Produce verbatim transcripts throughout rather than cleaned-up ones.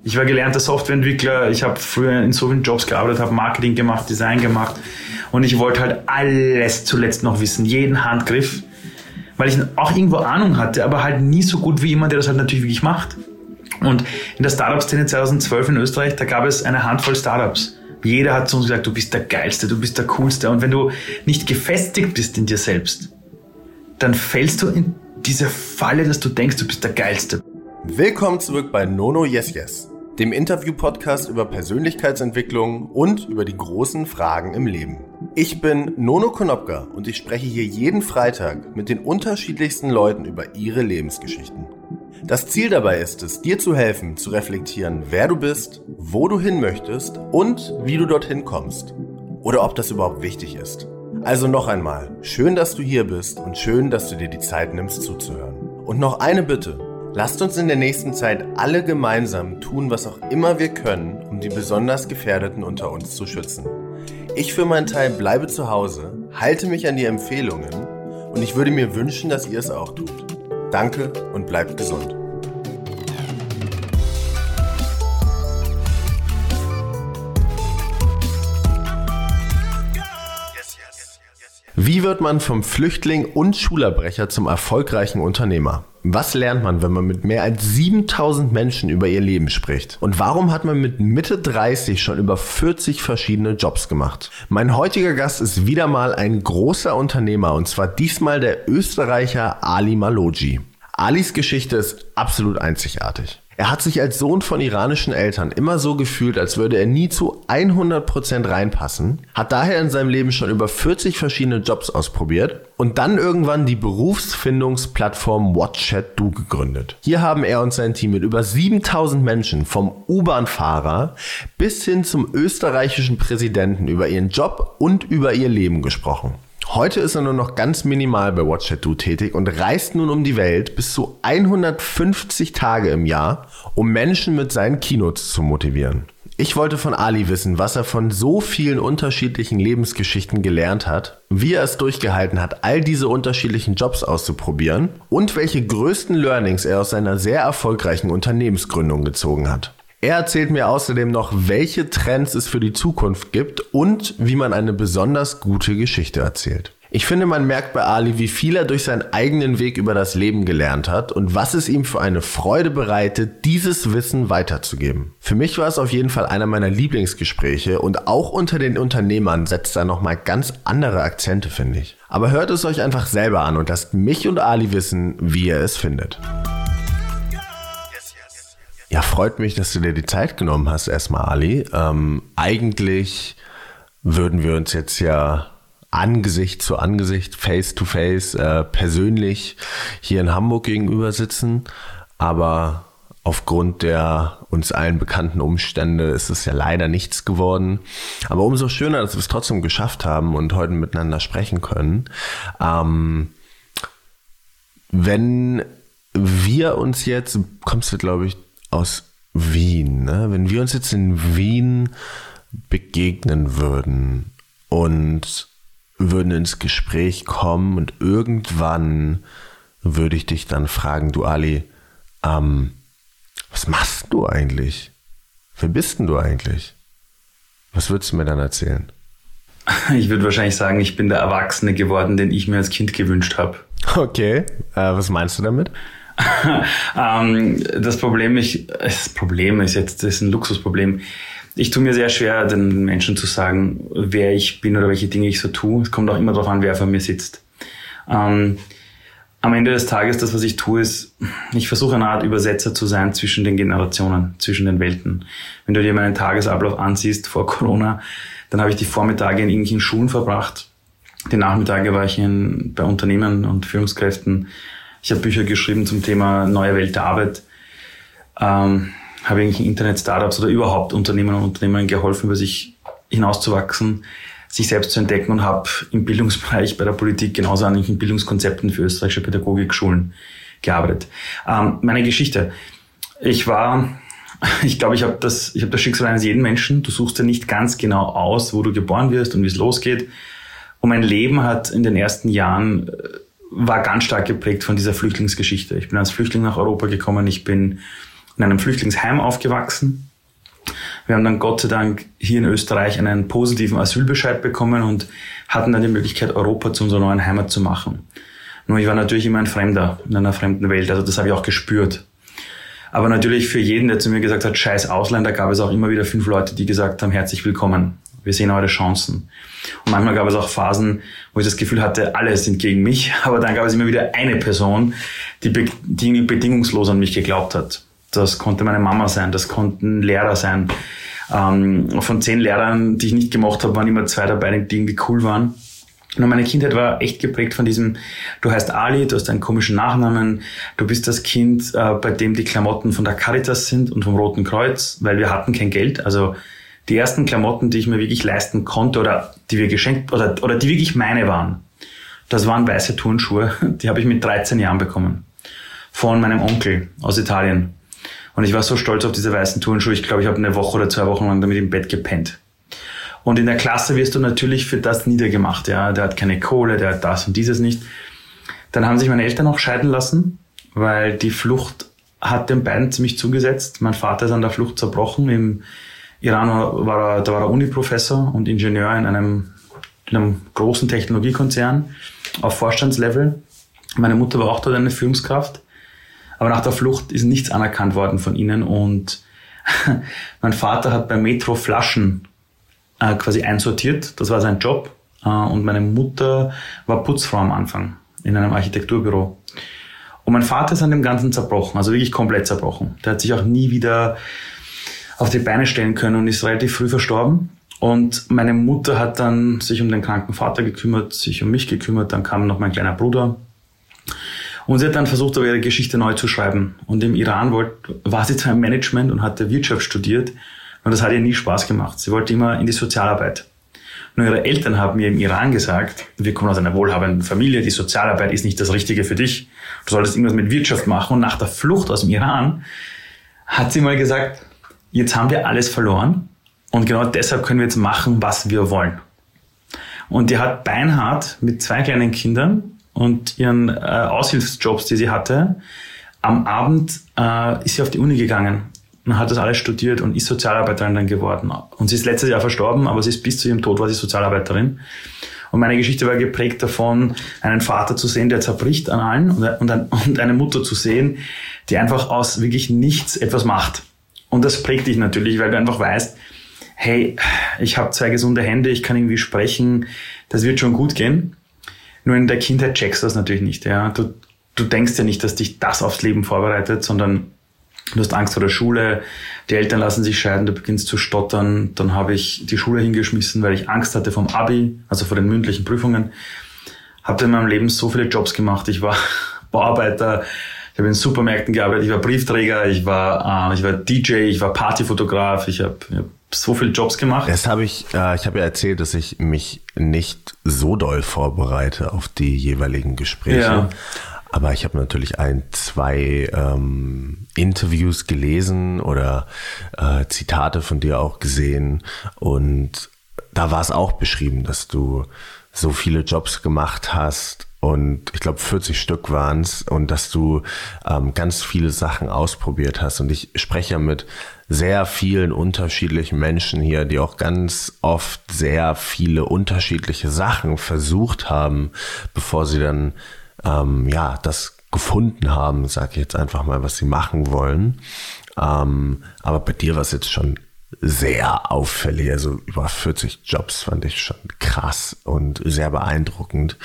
Ich war gelernter Softwareentwickler, ich habe früher in so vielen Jobs gearbeitet, habe Marketing gemacht, Design gemacht und ich wollte halt alles zuletzt noch wissen, jeden Handgriff, weil ich auch irgendwo Ahnung hatte, aber halt nie so gut wie jemand, der das halt natürlich wirklich macht. Und in der Startup-Szene zweitausendzwölf in Österreich, da gab es eine Handvoll Startups. Jeder hat zu uns gesagt, du bist der Geilste, du bist der Coolste. Und wenn du nicht gefestigt bist in dir selbst, dann fällst du in diese Falle, dass du denkst, du bist der Geilste. Willkommen zurück bei Nono Yes Yes, dem Interview-Podcast über Persönlichkeitsentwicklung und über die großen Fragen im Leben. Ich bin Nono Konopka und ich spreche hier jeden Freitag mit den unterschiedlichsten Leuten über ihre Lebensgeschichten. Das Ziel dabei ist es, dir zu helfen, zu reflektieren, wer du bist, wo du hin möchtest und wie du dorthin kommst. Oder ob das überhaupt wichtig ist. Also noch einmal, schön, dass du hier bist und schön, dass du dir die Zeit nimmst zuzuhören. Und noch eine Bitte. Lasst uns in der nächsten Zeit alle gemeinsam tun, was auch immer wir können, um die besonders Gefährdeten unter uns zu schützen. Ich für meinen Teil bleibe zu Hause, halte mich an die Empfehlungen und ich würde mir wünschen, dass ihr es auch tut. Danke und bleibt gesund. Wie wird man vom Flüchtling und Schulabbrecher zum erfolgreichen Unternehmer? Was lernt man, wenn man mit mehr als siebentausend Menschen über ihr Leben spricht? Und warum hat man mit Mitte dreißig schon über vierzig verschiedene Jobs gemacht? Mein heutiger Gast ist wieder mal ein großer Unternehmer und zwar diesmal der Österreicher Ali Malhoji. Alis Geschichte ist absolut einzigartig. Er hat sich als Sohn von iranischen Eltern immer so gefühlt, als würde er nie zu hundert Prozent reinpassen, hat daher in seinem Leben schon über vierzig verschiedene Jobs ausprobiert und dann irgendwann die Berufsfindungsplattform WhatChat-Do gegründet. Hier haben er und sein Team mit über siebentausend Menschen vom U-Bahn-Fahrer bis hin zum österreichischen Präsidenten über ihren Job und über ihr Leben gesprochen. Heute ist er nur noch ganz minimal bei WhatChat-Do tätig und reist nun um die Welt bis zu hundertfünfzig Tage im Jahr, um Menschen mit seinen Keynotes zu motivieren. Ich wollte von Ali wissen, was er von so vielen unterschiedlichen Lebensgeschichten gelernt hat, wie er es durchgehalten hat, all diese unterschiedlichen Jobs auszuprobieren und welche größten Learnings er aus seiner sehr erfolgreichen Unternehmensgründung gezogen hat. Er erzählt mir außerdem noch, welche Trends es für die Zukunft gibt und wie man eine besonders gute Geschichte erzählt. Ich finde, man merkt bei Ali, wie viel er durch seinen eigenen Weg über das Leben gelernt hat und was es ihm für eine Freude bereitet, dieses Wissen weiterzugeben. Für mich war es auf jeden Fall einer meiner Lieblingsgespräche und auch unter den Unternehmern setzt er nochmal ganz andere Akzente, finde ich. Aber hört es euch einfach selber an und lasst mich und Ali wissen, wie ihr es findet. Ja, freut mich, dass du dir die Zeit genommen hast, erstmal Ali. Ähm, eigentlich würden wir uns jetzt ja Angesicht zu Angesicht, Face to Face, äh, persönlich hier in Hamburg gegenüber sitzen. Aber aufgrund der uns allen bekannten Umstände ist es ja leider nichts geworden. Aber umso schöner, dass wir es trotzdem geschafft haben und heute miteinander sprechen können. Ähm, wenn wir uns jetzt, kommst du glaube ich aus Wien, ne? Wenn wir uns jetzt in Wien begegnen würden und würden ins Gespräch kommen und irgendwann würde ich dich dann fragen, du Ali, ähm, was machst du eigentlich? Wer bist denn du eigentlich? Was würdest du mir dann erzählen? Ich würde wahrscheinlich sagen, ich bin der Erwachsene geworden, den ich mir als Kind gewünscht habe. Okay, äh, was meinst du damit? ähm, das Problem, ich, das Problem ist jetzt, das ist ein Luxusproblem. Ich tue mir sehr schwer, den Menschen zu sagen, wer ich bin oder welche Dinge ich so tue. Es kommt auch immer darauf an, wer vor mir sitzt. Ähm, am Ende des Tages, das, was ich tue, ist, ich versuche eine Art Übersetzer zu sein zwischen den Generationen, zwischen den Welten. Wenn du dir meinen Tagesablauf ansiehst vor Corona, dann habe ich die Vormittage in irgendwelchen Schulen verbracht. Die Nachmittage war ich in, bei Unternehmen und Führungskräften. Ich habe Bücher geschrieben zum Thema neue Welt der Arbeit, ähm, habe eigentlich in Internet-Startups oder überhaupt Unternehmern und Unternehmern geholfen, über sich hinauszuwachsen, sich selbst zu entdecken und habe im Bildungsbereich bei der Politik genauso an den Bildungskonzepten für österreichische Pädagogikschulen gearbeitet. Ähm, meine Geschichte. Ich war, ich glaube, ich habe das, ich habe das Schicksal eines jeden Menschen. Du suchst ja nicht ganz genau aus, wo du geboren wirst und wie es losgeht. Und mein Leben hat in den ersten Jahren war ganz stark geprägt von dieser Flüchtlingsgeschichte. Ich bin als Flüchtling nach Europa gekommen. Ich bin in einem Flüchtlingsheim aufgewachsen. Wir haben dann Gott sei Dank hier in Österreich einen positiven Asylbescheid bekommen und hatten dann die Möglichkeit, Europa zu unserer neuen Heimat zu machen. Nur ich war natürlich immer ein Fremder in einer fremden Welt, also das habe ich auch gespürt. Aber natürlich für jeden, der zu mir gesagt hat, scheiß Ausländer, gab es auch immer wieder fünf Leute, die gesagt haben, herzlich willkommen, wir sehen eure Chancen. Und manchmal gab es auch Phasen, wo ich das Gefühl hatte, alle sind gegen mich, aber dann gab es immer wieder eine Person, die, be- die bedingungslos an mich geglaubt hat. Das konnte meine Mama sein, das konnten Lehrer sein. Ähm, von zehn Lehrern, die ich nicht gemocht habe, waren immer zwei dabei, die irgendwie cool waren. Und meine Kindheit war echt geprägt von diesem, du heißt Ali, du hast einen komischen Nachnamen, du bist das Kind, äh, bei dem die Klamotten von der Caritas sind und vom Roten Kreuz, weil wir hatten kein Geld. Also die ersten Klamotten, die ich mir wirklich leisten konnte oder die wir geschenkt oder, oder die wirklich meine waren, das waren weiße Turnschuhe, die habe ich mit dreizehn Jahren bekommen. Von meinem Onkel aus Italien. Und ich war so stolz auf diese weißen Turnschuhe. Ich glaube, ich habe eine Woche oder zwei Wochen lang damit im Bett gepennt. Und in der Klasse wirst du natürlich für das niedergemacht. Ja, der hat keine Kohle, der hat das und dieses nicht. Dann haben sich meine Eltern auch scheiden lassen, weil die Flucht hat den beiden ziemlich zugesetzt. Mein Vater ist an der Flucht zerbrochen. Im Iran war er, da war er Uniprofessor und Ingenieur in einem, in einem großen Technologiekonzern auf Vorstandslevel. Meine Mutter war auch dort eine Führungskraft. Aber nach der Flucht ist nichts anerkannt worden von ihnen und mein Vater hat bei Metro Flaschen äh, quasi einsortiert. Das war sein Job. Äh, und meine Mutter war Putzfrau am Anfang in einem Architekturbüro. Und mein Vater ist an dem Ganzen zerbrochen, also wirklich komplett zerbrochen. Der hat sich auch nie wieder auf die Beine stellen können und ist relativ früh verstorben. Und meine Mutter hat dann sich um den kranken Vater gekümmert, sich um mich gekümmert. Dann kam noch mein kleiner Bruder. Und sie hat dann versucht, aber ihre Geschichte neu zu schreiben. Und im Iran wollte, war sie zwar im Management und hatte Wirtschaft studiert, und das hat ihr nie Spaß gemacht. Sie wollte immer in die Sozialarbeit. Nur ihre Eltern haben mir im Iran gesagt, wir kommen aus einer wohlhabenden Familie, die Sozialarbeit ist nicht das Richtige für dich. Du solltest irgendwas mit Wirtschaft machen. Und nach der Flucht aus dem Iran hat sie mal gesagt, jetzt haben wir alles verloren und genau deshalb können wir jetzt machen, was wir wollen. Und die hat beinhart mit zwei kleinen Kindern und ihren äh, Aushilfsjobs, die sie hatte, am Abend äh, ist sie auf die Uni gegangen und hat das alles studiert und ist Sozialarbeiterin dann geworden. Und sie ist letztes Jahr verstorben, aber sie ist bis zu ihrem Tod war sie Sozialarbeiterin. Und meine Geschichte war geprägt davon, einen Vater zu sehen, der zerbricht an allen und, und, ein, und eine Mutter zu sehen, die einfach aus wirklich nichts etwas macht. Und das prägt dich natürlich, weil du einfach weißt, hey, ich habe zwei gesunde Hände, ich kann irgendwie sprechen, das wird schon gut gehen. Nur in der Kindheit checkst du das natürlich nicht. Ja. Du, du denkst ja nicht, dass dich das aufs Leben vorbereitet, sondern du hast Angst vor der Schule, die Eltern lassen sich scheiden, du beginnst zu stottern. Dann habe ich die Schule hingeschmissen, weil ich Angst hatte vom Abi, also vor den mündlichen Prüfungen. Habe in meinem Leben so viele Jobs gemacht. Ich war Bauarbeiter, ich habe in Supermärkten gearbeitet, ich war Briefträger, ich war, äh, ich war D J, ich war Partyfotograf, ich habe hab so viele Jobs gemacht. Das habe ich, äh, ich habe ja erzählt, dass ich mich nicht so doll vorbereite auf die jeweiligen Gespräche. Ja. Aber ich habe natürlich ein, zwei ähm, Interviews gelesen oder äh, Zitate von dir auch gesehen. Und da war es auch beschrieben, dass du so viele Jobs gemacht hast. Und ich glaube, vierzig Stück waren es. Und dass du ähm, ganz viele Sachen ausprobiert hast. Und ich spreche mit sehr vielen unterschiedlichen Menschen hier, die auch ganz oft sehr viele unterschiedliche Sachen versucht haben, bevor sie dann ähm, ja das gefunden haben, sage ich jetzt einfach mal, was sie machen wollen. Ähm, aber bei dir war es jetzt schon sehr auffällig, also über vierzig Jobs fand ich schon krass und sehr beeindruckend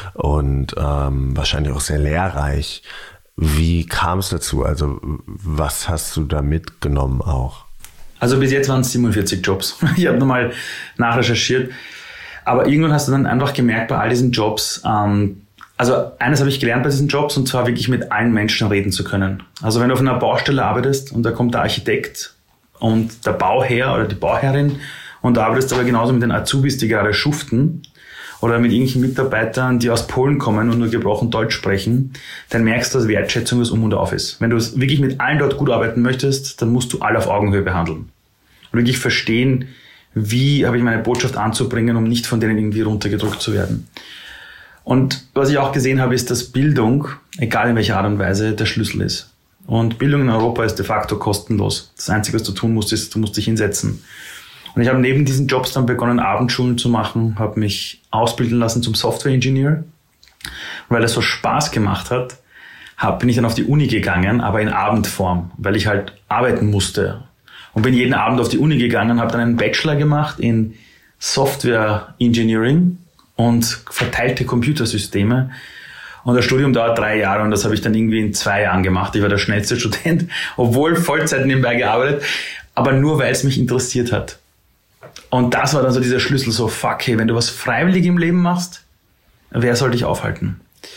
und ähm, wahrscheinlich auch sehr lehrreich. Wie kam es dazu? Also was hast du da mitgenommen auch? Also bis jetzt waren es siebenundvierzig Jobs. Ich habe nochmal nachrecherchiert. Aber irgendwann hast du dann einfach gemerkt bei all diesen Jobs, ähm, also eines habe ich gelernt bei diesen Jobs und zwar wirklich mit allen Menschen reden zu können. Also wenn du auf einer Baustelle arbeitest und da kommt der Architekt und der Bauherr oder die Bauherrin und du arbeitest aber genauso mit den Azubis, die gerade schuften oder mit irgendwelchen Mitarbeitern, die aus Polen kommen und nur gebrochen Deutsch sprechen, dann merkst du, dass Wertschätzung das Um und Auf ist. Wenn du wirklich mit allen dort gut arbeiten möchtest, dann musst du alle auf Augenhöhe behandeln. Und wirklich verstehen, wie habe ich meine Botschaft anzubringen, um nicht von denen irgendwie runtergedrückt zu werden. Und was ich auch gesehen habe, ist, dass Bildung, egal in welcher Art und Weise, der Schlüssel ist. Und Bildung in Europa ist de facto kostenlos. Das Einzige, was du tun musst, ist, du musst dich hinsetzen. Und ich habe neben diesen Jobs dann begonnen, Abendschulen zu machen, habe mich ausbilden lassen zum Software-Engineer. Weil es so Spaß gemacht hat, hab, bin ich dann auf die Uni gegangen, aber in Abendform, weil ich halt arbeiten musste. Und bin jeden Abend auf die Uni gegangen, habe dann einen Bachelor gemacht in Software Engineering und verteilte Computersysteme. Und das Studium dauert drei Jahre und das habe ich dann irgendwie in zwei Jahren gemacht. Ich war der schnellste Student, obwohl Vollzeit nebenbei gearbeitet, aber nur, weil es mich interessiert hat. Und das war dann so dieser Schlüssel, so fuck, hey, wenn du was freiwillig im Leben machst, wer soll dich aufhalten?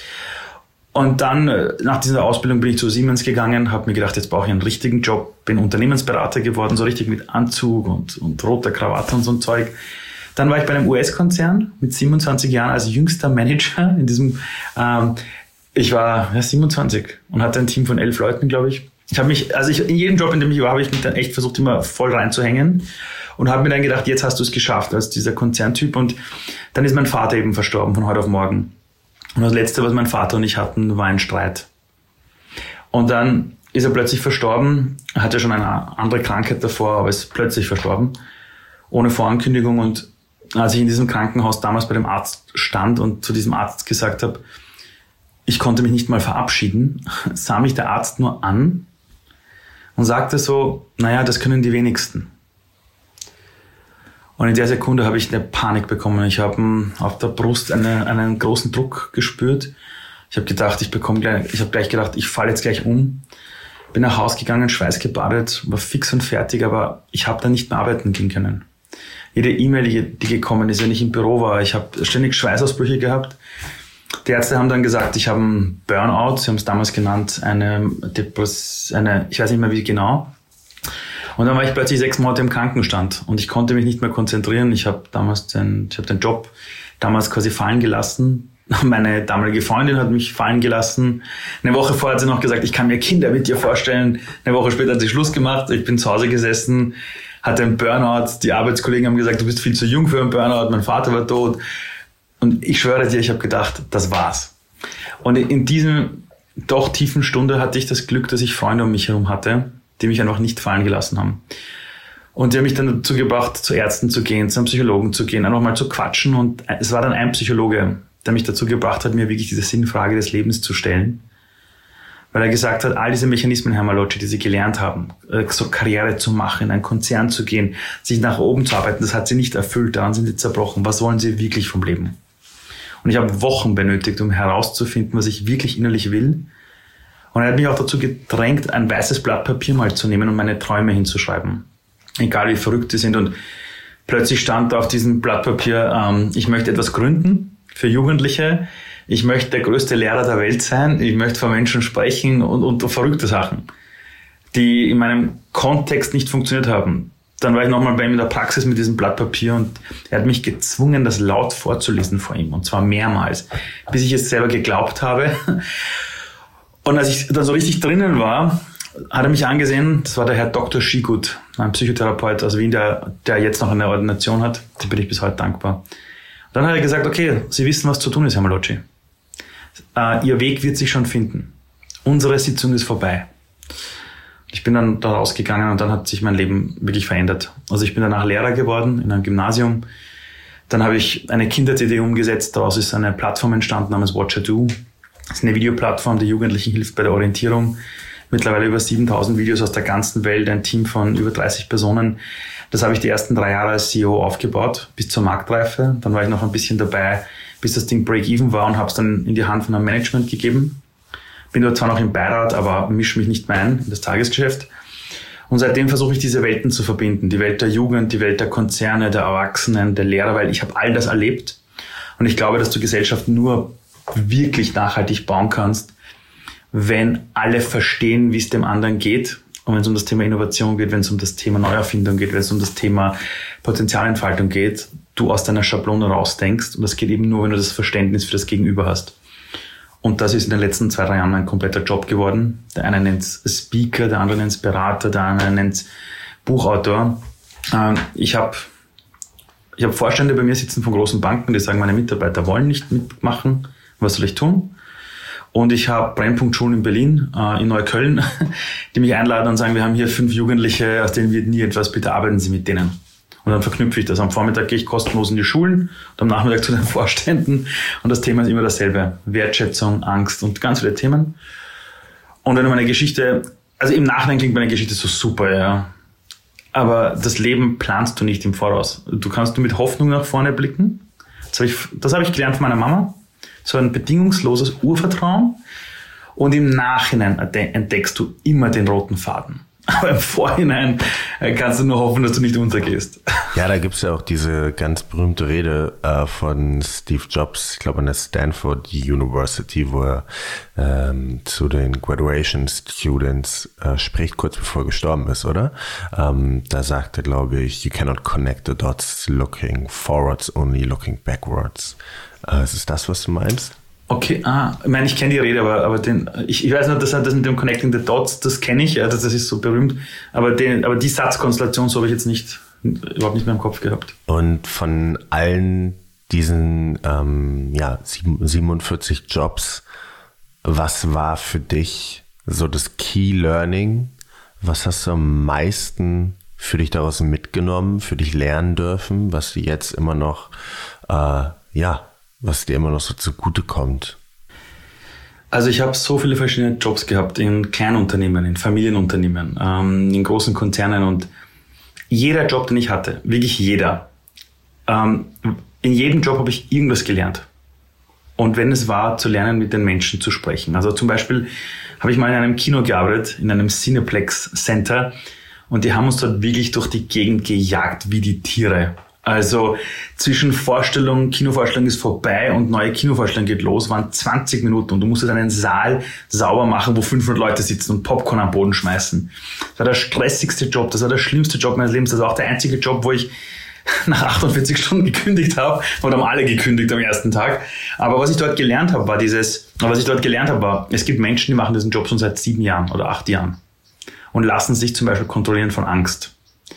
Und dann, nach dieser Ausbildung, bin ich zu Siemens gegangen, habe mir gedacht, jetzt brauche ich einen richtigen Job, bin Unternehmensberater geworden, so richtig mit Anzug und, und roter Krawatte und so ein Zeug. Dann war ich bei einem U S-Konzern mit siebenundzwanzig Jahren als jüngster Manager in diesem, ähm, ich war ja, siebenundzwanzig und hatte ein Team von elf Leuten, glaube ich. Ich habe mich, also ich, in jedem Job, in dem ich war, habe ich mich dann echt versucht, immer voll reinzuhängen und habe mir dann gedacht, jetzt hast du es geschafft als dieser Konzerntyp. Und dann ist mein Vater eben verstorben von heute auf morgen. Und das Letzte, was mein Vater und ich hatten, war ein Streit. Und dann ist er plötzlich verstorben, er hatte schon eine andere Krankheit davor, aber ist plötzlich verstorben, ohne Vorankündigung. Und als ich in diesem Krankenhaus damals bei dem Arzt stand und zu diesem Arzt gesagt habe, ich konnte mich nicht mal verabschieden, sah mich der Arzt nur an und sagte so, naja, das können die wenigsten. Und in der Sekunde habe ich eine Panik bekommen. Ich habe auf der Brust eine, einen großen Druck gespürt. Ich habe gedacht, ich bekomme gleich, ich habe gleich gedacht, ich falle jetzt gleich um. Bin nach Hause gegangen, schweißgebadet, war fix und fertig, aber ich habe dann nicht mehr arbeiten gehen können. Jede E-Mail, die, die gekommen ist, wenn ich im Büro war, ich habe ständig Schweißausbrüche gehabt. Die Ärzte haben dann gesagt, ich habe einen Burnout, sie haben es damals genannt, eine Depress, eine, ich weiß nicht mehr wie genau. Und dann war ich plötzlich sechs Monate im Krankenstand und ich konnte mich nicht mehr konzentrieren. Ich habe damals den, ich habe den Job damals quasi fallen gelassen. Meine damalige Freundin hat mich fallen gelassen. Eine Woche vorher hat sie noch gesagt, ich kann mir Kinder mit dir vorstellen. Eine Woche später hat sie Schluss gemacht. Ich bin zu Hause gesessen, hatte einen Burnout. Die Arbeitskollegen haben gesagt, du bist viel zu jung für einen Burnout. Mein Vater war tot. Und ich schwöre dir, ich habe gedacht, das war's. Und in diesem doch tiefen Stunde hatte ich das Glück, dass ich Freunde um mich herum hatte, die mich einfach nicht fallen gelassen haben. Und die haben mich dann dazu gebracht, zu Ärzten zu gehen, zu einem Psychologen zu gehen, einfach mal zu quatschen. Und es war dann ein Psychologe, der mich dazu gebracht hat, mir wirklich diese Sinnfrage des Lebens zu stellen. Weil er gesagt hat, all diese Mechanismen, Herr Malocci, die Sie gelernt haben, so Karriere zu machen, in einen Konzern zu gehen, sich nach oben zu arbeiten, das hat Sie nicht erfüllt, daran sind Sie zerbrochen. Was wollen Sie wirklich vom Leben? Und ich habe Wochen benötigt, um herauszufinden, was ich wirklich innerlich will. Und er hat mich auch dazu gedrängt, ein weißes Blatt Papier mal zu nehmen und meine Träume hinzuschreiben. Egal wie verrückt die sind. Und plötzlich stand da auf diesem Blatt Papier, ähm, ich möchte etwas gründen für Jugendliche. Ich möchte der größte Lehrer der Welt sein. Ich möchte vor Menschen sprechen und, und verrückte Sachen, die in meinem Kontext nicht funktioniert haben. Dann war ich nochmal bei ihm in der Praxis mit diesem Blatt Papier und er hat mich gezwungen, das laut vorzulesen vor ihm. Und zwar mehrmals, bis ich es selber geglaubt habe. Und als ich dann so richtig drinnen war, hat er mich angesehen, das war der Herr Doktor Schigut, ein Psychotherapeut aus Wien, der, der jetzt noch eine Ordination hat. Dem bin ich bis heute dankbar. Und dann hat er gesagt, okay, Sie wissen, was zu tun ist, Herr Malocci. Uh, Ihr Weg wird sich schon finden. Unsere Sitzung ist vorbei. Ich bin dann da rausgegangen und dann hat sich mein Leben wirklich verändert. Also ich bin danach Lehrer geworden in einem Gymnasium. Dann habe ich eine Kinder-C D umgesetzt. Daraus ist eine Plattform entstanden namens Watcher Do. Das ist eine Videoplattform, die Jugendlichen hilft bei der Orientierung. Mittlerweile über siebentausend Videos aus der ganzen Welt, ein Team von über dreißig Personen. Das habe ich die ersten drei Jahre als C E O aufgebaut, bis zur Marktreife. Dann war ich noch ein bisschen dabei, bis das Ding Break-Even war und habe es dann in die Hand von einem Management gegeben. Bin dort zwar noch im Beirat, aber mische mich nicht mehr ein in das Tagesgeschäft. Und seitdem versuche ich, diese Welten zu verbinden. Die Welt der Jugend, die Welt der Konzerne, der Erwachsenen, der Lehrer, weil ich habe all das erlebt. Und ich glaube, dass du Gesellschaft nur wirklich nachhaltig bauen kannst, wenn alle verstehen, wie es dem anderen geht. Und wenn es um das Thema Innovation geht, wenn es um das Thema Neuerfindung geht, wenn es um das Thema Potenzialentfaltung geht, du aus deiner Schablone rausdenkst. Und das geht eben nur, wenn du das Verständnis für das Gegenüber hast. Und das ist in den letzten zwei, drei Jahren ein kompletter Job geworden. Der eine nennt es Speaker, der andere nennt es Berater, der andere nennt es Buchautor. Ich habe ich hab Vorstände bei mir sitzen von großen Banken, die sagen, meine Mitarbeiter wollen nicht mitmachen. Was soll ich tun? Und ich habe Brennpunkt-Schulen in Berlin, äh, in Neukölln, die mich einladen und sagen, wir haben hier fünf Jugendliche, aus denen wird nie etwas, bitte arbeiten Sie mit denen. Und dann verknüpfe ich das. Am Vormittag gehe ich kostenlos in die Schulen und am Nachmittag zu den Vorständen. Und das Thema ist immer dasselbe. Wertschätzung, Angst und ganz viele Themen. Und wenn du meine Geschichte, also im Nachhinein klingt meine Geschichte so super, ja. Aber das Leben planst du nicht im Voraus. Du kannst nur mit Hoffnung nach vorne blicken. Das habe ich, das habe ich gelernt von meiner Mama. So ein bedingungsloses Urvertrauen. Und im Nachhinein entdeckst du immer den roten Faden. Aber im Vorhinein kannst du nur hoffen, dass du nicht untergehst. Ja, da gibt's ja auch diese ganz berühmte Rede äh, von Steve Jobs, ich glaube an der Stanford University, wo er ähm, zu den Graduation Students äh, spricht, kurz bevor er gestorben ist, oder? Ähm, da sagt er, glaube ich, you cannot connect the dots looking forwards, only looking backwards. Äh, ist es das, was du meinst? Okay, ah, ich meine, ich kenne die Rede, aber, aber den, ich, ich weiß nur, dass das mit dem Connecting the Dots, das kenne ich, ja, das, das ist so berühmt, aber, den, aber die Satzkonstellation, so habe ich jetzt nicht, überhaupt nicht mehr im Kopf gehabt. Und von allen diesen ähm, ja, siebenundvierzig Jobs, was war für dich so das Key Learning? Was hast du am meisten für dich daraus mitgenommen, für dich lernen dürfen, was du jetzt immer noch, äh, ja, was dir immer noch so zugute kommt? Also ich habe so viele verschiedene Jobs gehabt in Kleinunternehmen, in Familienunternehmen, ähm, in großen Konzernen und jeder Job, den ich hatte, wirklich jeder, ähm, in jedem Job habe ich irgendwas gelernt. Und wenn es war, zu lernen, mit den Menschen zu sprechen. Also zum Beispiel habe ich mal in einem Kino gearbeitet, in einem Cineplex Center und die haben uns dort wirklich durch die Gegend gejagt wie die Tiere. Also zwischen Vorstellung, Kinovorstellung ist vorbei und neue Kinovorstellung geht los, waren zwanzig Minuten und du musstest einen Saal sauber machen, wo fünfhundert Leute sitzen und Popcorn am Boden schmeißen. Das war der stressigste Job, das war der schlimmste Job meines Lebens, das war auch der einzige Job, wo ich nach achtundvierzig Stunden gekündigt habe und haben alle gekündigt am ersten Tag. Aber was ich dort gelernt habe, war dieses, was ich dort gelernt habe, war, es gibt Menschen, die machen diesen Job schon seit sieben Jahren oder acht Jahren und lassen sich zum Beispiel kontrollieren von Angst.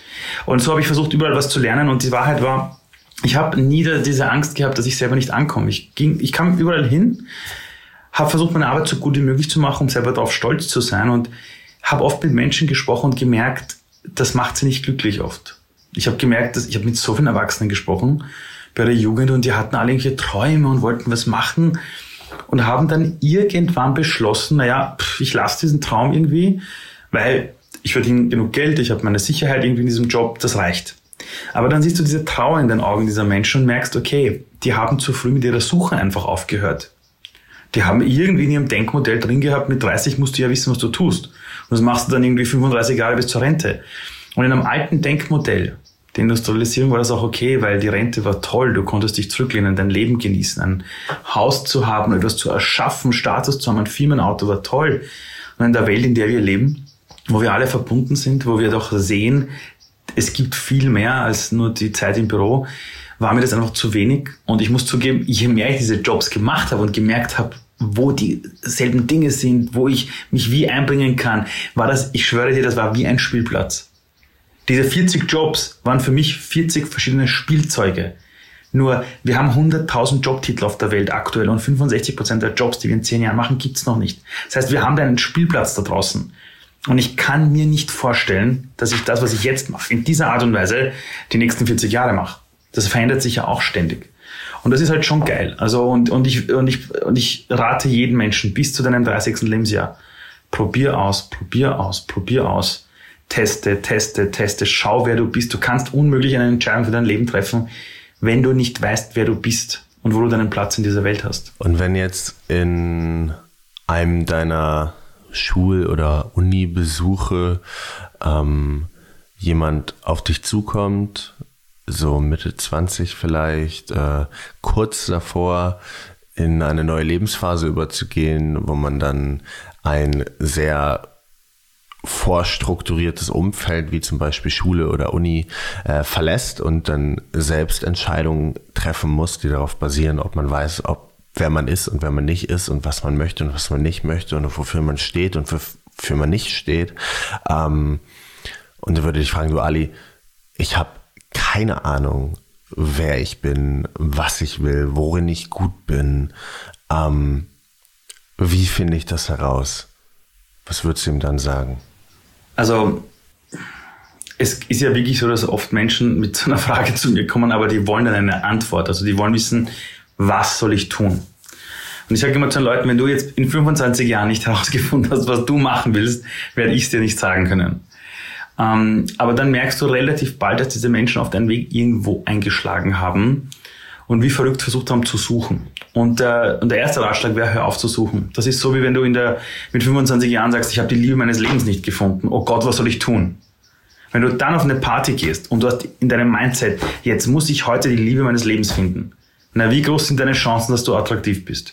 Und so habe ich versucht, überall was zu lernen und die Wahrheit war, ich habe nie diese Angst gehabt, dass ich selber nicht ankomme. Ich ging, ich kam überall hin, habe versucht, meine Arbeit so gut wie möglich zu machen, um selber darauf stolz zu sein und habe oft mit Menschen gesprochen und gemerkt, das macht sie nicht glücklich oft. Ich habe gemerkt, dass ich habe mit so vielen Erwachsenen gesprochen bei der Jugend und die hatten alle irgendwelche Träume und wollten was machen und haben dann irgendwann beschlossen, naja, pff, ich lasse diesen Traum irgendwie, weil ich verdiene genug Geld, ich habe meine Sicherheit irgendwie in diesem Job, das reicht. Aber dann siehst du diese Trauer in den Augen dieser Menschen und merkst, okay, die haben zu früh mit ihrer Suche einfach aufgehört. Die haben irgendwie in ihrem Denkmodell drin gehabt, mit dreißig musst du ja wissen, was du tust. Und das machst du dann irgendwie fünfunddreißig Jahre bis zur Rente. Und in einem alten Denkmodell, der Industrialisierung, war das auch okay, weil die Rente war toll, du konntest dich zurücklehnen, dein Leben genießen, ein Haus zu haben, etwas zu erschaffen, Status zu haben, ein Firmenauto war toll. Und in der Welt, in der wir leben, wo wir alle verbunden sind, wo wir doch sehen, es gibt viel mehr als nur die Zeit im Büro, war mir das einfach zu wenig. Und ich muss zugeben, je mehr ich diese Jobs gemacht habe und gemerkt habe, wo dieselben Dinge sind, wo ich mich wie einbringen kann, war das, ich schwöre dir, das war wie ein Spielplatz. Diese vierzig Jobs waren für mich vierzig verschiedene Spielzeuge. Nur, wir haben hunderttausend Jobtitel auf der Welt aktuell und fünfundsechzig Prozent der Jobs, die wir in zehn Jahren machen, gibt's noch nicht. Das heißt, wir haben da einen Spielplatz da draußen. Und ich kann mir nicht vorstellen, dass ich das, was ich jetzt mache, in dieser Art und Weise die nächsten vierzig Jahre mache. Das verändert sich ja auch ständig. Und das ist halt schon geil. Also, und, und ich, und ich, und ich rate jeden Menschen bis zu deinem dreißigsten Lebensjahr. Probier aus, probier aus, probier aus. Teste, teste, teste. Schau, wer du bist. Du kannst unmöglich eine Entscheidung für dein Leben treffen, wenn du nicht weißt, wer du bist und wo du deinen Platz in dieser Welt hast. Und wenn jetzt in einem deiner Schul- oder Uni-Besuche ähm, jemand auf dich zukommt, so Mitte zwanzig vielleicht, äh, kurz davor in eine neue Lebensphase überzugehen, wo man dann ein sehr vorstrukturiertes Umfeld, wie zum Beispiel Schule oder Uni, äh, verlässt und dann selbst Entscheidungen treffen muss, die darauf basieren, ob man weiß, ob wer man ist und wer man nicht ist und was man möchte und was man nicht möchte und wofür man steht und wofür man nicht steht. Ähm, und da würde ich fragen, du Ali, ich habe keine Ahnung, wer ich bin, was ich will, worin ich gut bin. Ähm, Wie finde ich das heraus? Was würdest du ihm dann sagen? Also, es ist ja wirklich so, dass oft Menschen mit so einer Frage zu mir kommen, aber die wollen dann eine Antwort. Also die wollen wissen, was soll ich tun? Und ich sage immer zu den Leuten, wenn du jetzt in fünfundzwanzig Jahren nicht herausgefunden hast, was du machen willst, werde ich es dir nicht sagen können. Ähm, aber dann merkst du relativ bald, dass diese Menschen auf deinen Weg irgendwo eingeschlagen haben und wie verrückt versucht haben zu suchen. Und, äh, und der erste Ratschlag wäre, hör auf zu suchen. Das ist so, wie wenn du in der, mit fünfundzwanzig Jahren sagst, ich habe die Liebe meines Lebens nicht gefunden. Oh Gott, was soll ich tun? Wenn du dann auf eine Party gehst und du hast in deinem Mindset, jetzt muss ich heute die Liebe meines Lebens finden. Na, wie groß sind deine Chancen, dass du attraktiv bist?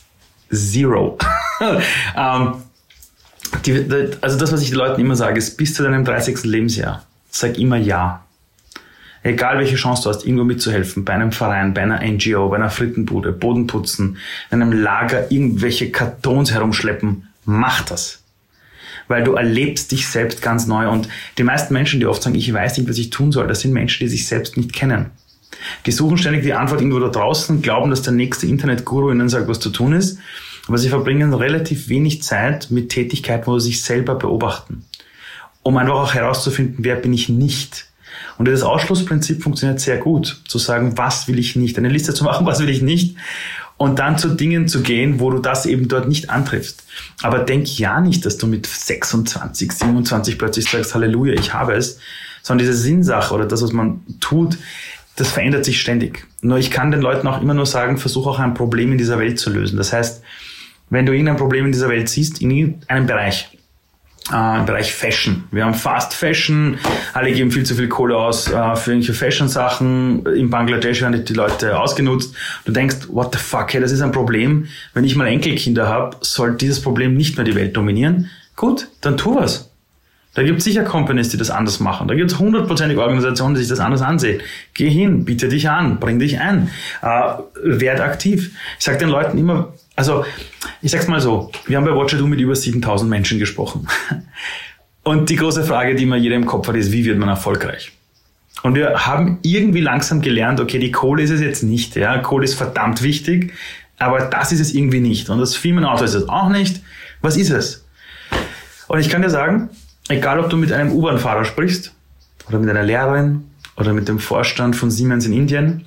Zero. ähm, die, also das, was ich den Leuten immer sage, ist, bis zu deinem dreißigsten Lebensjahr, sag immer ja. Egal welche Chance du hast, irgendwo mitzuhelfen, bei einem Verein, bei einer N G O, bei einer Frittenbude, Boden putzen, in einem Lager irgendwelche Kartons herumschleppen, mach das. Weil du erlebst dich selbst ganz neu. Und die meisten Menschen, die oft sagen, ich weiß nicht, was ich tun soll, das sind Menschen, die sich selbst nicht kennen. Die suchen ständig die Antwort irgendwo da draußen, glauben, dass der nächste Internetguru ihnen sagt, was zu tun ist. Aber sie verbringen relativ wenig Zeit mit Tätigkeiten, wo sie sich selber beobachten. Um einfach auch herauszufinden, wer bin ich nicht. Und das Ausschlussprinzip funktioniert sehr gut. Zu sagen, was will ich nicht. Eine Liste zu machen, was will ich nicht. Und dann zu Dingen zu gehen, wo du das eben dort nicht antriffst. Aber denk ja nicht, dass du mit sechsundzwanzig, siebenundzwanzig plötzlich sagst, Halleluja, ich habe es. Sondern diese Sinnsache oder das, was man tut, das verändert sich ständig. Nur ich kann den Leuten auch immer nur sagen, versuch auch ein Problem in dieser Welt zu lösen. Das heißt, wenn du irgendein Problem in dieser Welt siehst, in irgendeinem Bereich, äh, im Bereich Fashion. Wir haben Fast Fashion, alle geben viel zu viel Kohle aus äh, für irgendwelche Fashion-Sachen. In Bangladesch werden die Leute ausgenutzt. Du denkst, what the fuck, hey, das ist ein Problem. Wenn ich mal Enkelkinder habe, soll dieses Problem nicht mehr die Welt dominieren. Gut, dann tu was. Da gibt es sicher Companies, die das anders machen. Da gibt es hundertprozentige Organisationen, die sich das anders ansehen. Geh hin, biete dich an, bring dich ein, äh, werd aktiv. Ich sage den Leuten immer, also ich sag's mal so, wir haben bei Watcher mit über siebentausend Menschen gesprochen. Und die große Frage, die immer jeder im Kopf hat, ist, wie wird man erfolgreich? Und wir haben irgendwie langsam gelernt, okay, die Kohle ist es jetzt nicht. Ja, Kohle ist verdammt wichtig, aber das ist es irgendwie nicht. Und das Firmenauto ist es auch nicht. Was ist es? Und ich kann dir sagen, egal, ob du mit einem U-Bahn-Fahrer sprichst oder mit einer Lehrerin oder mit dem Vorstand von Siemens in Indien,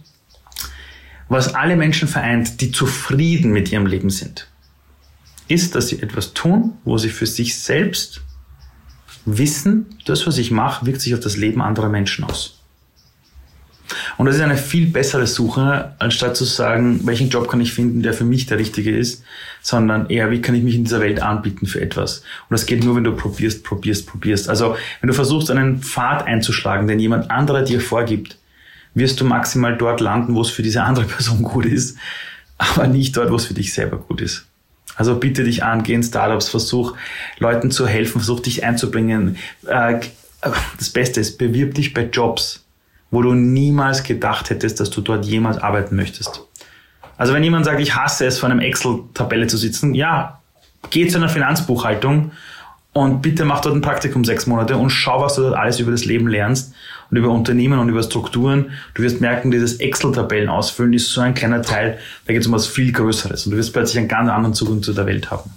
was alle Menschen vereint, die zufrieden mit ihrem Leben sind, ist, dass sie etwas tun, wo sie für sich selbst wissen, das, was ich mache, wirkt sich auf das Leben anderer Menschen aus. Und das ist eine viel bessere Suche, anstatt zu sagen, welchen Job kann ich finden, der für mich der richtige ist, sondern eher, wie kann ich mich in dieser Welt anbieten für etwas. Und das geht nur, wenn du probierst, probierst, probierst. Also wenn du versuchst, einen Pfad einzuschlagen, den jemand anderer dir vorgibt, wirst du maximal dort landen, wo es für diese andere Person gut ist, aber nicht dort, wo es für dich selber gut ist. Also bitte dich an, geh in Startups, versuch Leuten zu helfen, versuch dich einzubringen. Das Beste ist, bewirb dich bei Jobs, wo du niemals gedacht hättest, dass du dort jemals arbeiten möchtest. Also wenn jemand sagt, ich hasse es, vor einem Excel-Tabelle zu sitzen, ja, geh zu einer Finanzbuchhaltung und bitte mach dort ein Praktikum sechs Monate und schau, was du dort alles über das Leben lernst und über Unternehmen und über Strukturen. Du wirst merken, dieses Excel-Tabellen ausfüllen ist so ein kleiner Teil, da geht es um was viel Größeres und du wirst plötzlich einen ganz anderen Zugang zu der Welt haben.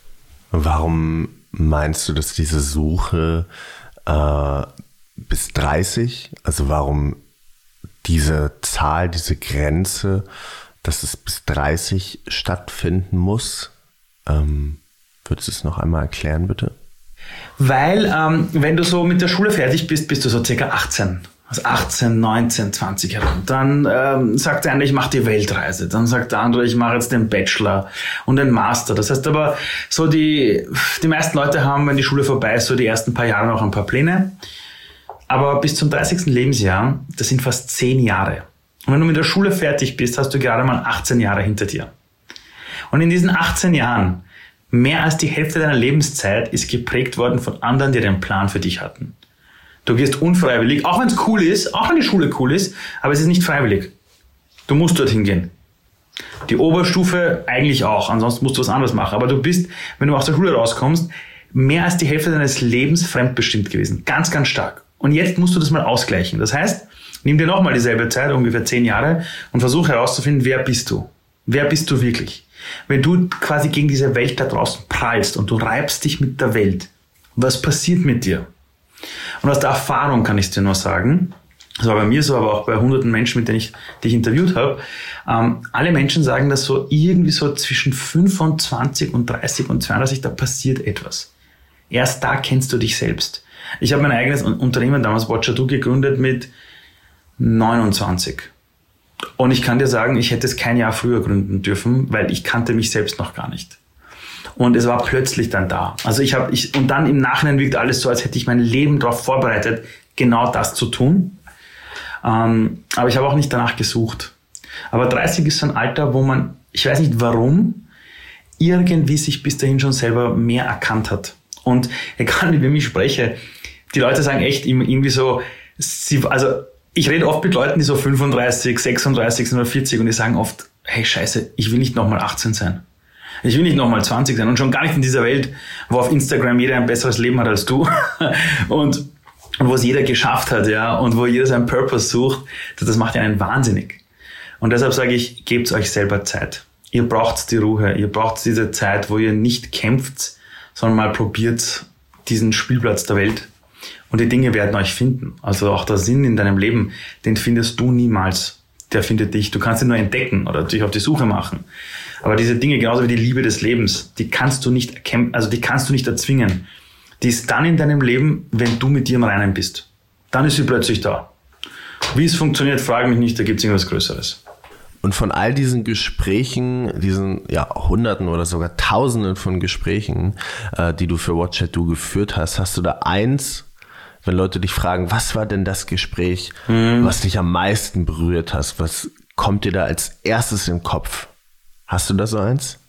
Warum meinst du, dass diese Suche äh, bis dreißig, also warum diese Zahl, diese Grenze, dass es bis dreißig stattfinden muss? Ähm, würdest du es noch einmal erklären, bitte? Weil, ähm, wenn du so mit der Schule fertig bist, bist du so circa achtzehn. Also achtzehn, neunzehn, zwanzig herum. Dann ähm, sagt der eine, ich mache die Weltreise. Dann sagt der andere, ich mache jetzt den Bachelor und den Master. Das heißt aber, so die, die meisten Leute haben, wenn die Schule vorbei ist, so die ersten paar Jahre noch ein paar Pläne. Aber bis zum dreißigsten Lebensjahr, das sind fast zehn Jahre. Und wenn du mit der Schule fertig bist, hast du gerade mal achtzehn Jahre hinter dir. Und in diesen achtzehn Jahren, mehr als die Hälfte deiner Lebenszeit ist geprägt worden von anderen, die einen Plan für dich hatten. Du gehst unfreiwillig, auch wenn es cool ist, auch wenn die Schule cool ist, aber es ist nicht freiwillig. Du musst dorthin gehen. Die Oberstufe eigentlich auch, ansonsten musst du was anderes machen. Aber du bist, wenn du aus der Schule rauskommst, mehr als die Hälfte deines Lebens fremdbestimmt gewesen. Ganz, ganz stark. Und jetzt musst du das mal ausgleichen. Das heißt, nimm dir nochmal dieselbe Zeit, ungefähr zehn Jahre, und versuch herauszufinden, wer bist du? Wer bist du wirklich? Wenn du quasi gegen diese Welt da draußen prallst und du reibst dich mit der Welt, was passiert mit dir? Und aus der Erfahrung kann ich dir nur sagen, das war bei mir so, aber auch bei hunderten Menschen, mit denen ich dich interviewt habe, ähm, alle Menschen sagen, dass so irgendwie so zwischen fünfundzwanzig und dreißig und zweiunddreißig, da passiert etwas. Erst da kennst du dich selbst. Ich habe mein eigenes Unternehmen damals, Watchadoo, gegründet mit neunundzwanzig. Und ich kann dir sagen, ich hätte es kein Jahr früher gründen dürfen, weil ich kannte mich selbst noch gar nicht. Und es war plötzlich dann da. Also ich habe, ich, und dann im Nachhinein wirkt alles so, als hätte ich mein Leben darauf vorbereitet, genau das zu tun. Ähm, aber ich habe auch nicht danach gesucht. Aber dreißig ist so ein Alter, wo man, ich weiß nicht warum, irgendwie sich bis dahin schon selber mehr erkannt hat. Und egal wie ich mich spreche, die Leute sagen echt irgendwie so, sie, also ich rede oft mit Leuten, die so fünfunddreißig, sechsunddreißig sind oder vierzig und die sagen oft, hey Scheiße, ich will nicht nochmal achtzehn sein. Ich will nicht nochmal zwanzig sein und schon gar nicht in dieser Welt, wo auf Instagram jeder ein besseres Leben hat als du und, und wo es jeder geschafft hat, ja, und wo jeder seinen Purpose sucht. Das macht ja einen wahnsinnig. Und deshalb sage ich, gebt euch selber Zeit. Ihr braucht die Ruhe, ihr braucht diese Zeit, wo ihr nicht kämpft, sondern mal probiert diesen Spielplatz der Welt. Und die Dinge werden euch finden. Also auch der Sinn in deinem Leben, den findest du niemals. Der findet dich. Du kannst ihn nur entdecken oder dich auf die Suche machen. Aber diese Dinge, genauso wie die Liebe des Lebens, die kannst du nicht erkämpfen, also die kannst du nicht erzwingen. Die ist dann in deinem Leben, wenn du mit dir im Reinen bist. Dann ist sie plötzlich da. Wie es funktioniert, frage mich nicht, da gibt es irgendwas Größeres. Und von all diesen Gesprächen, diesen ja, Hunderten oder sogar Tausenden von Gesprächen, äh, die du für Watchadoo geführt hast, hast du da eins, wenn Leute dich fragen, was war denn das Gespräch, mhm. was dich am meisten berührt hast? Was kommt dir da als erstes im Kopf? Hast du da so eins?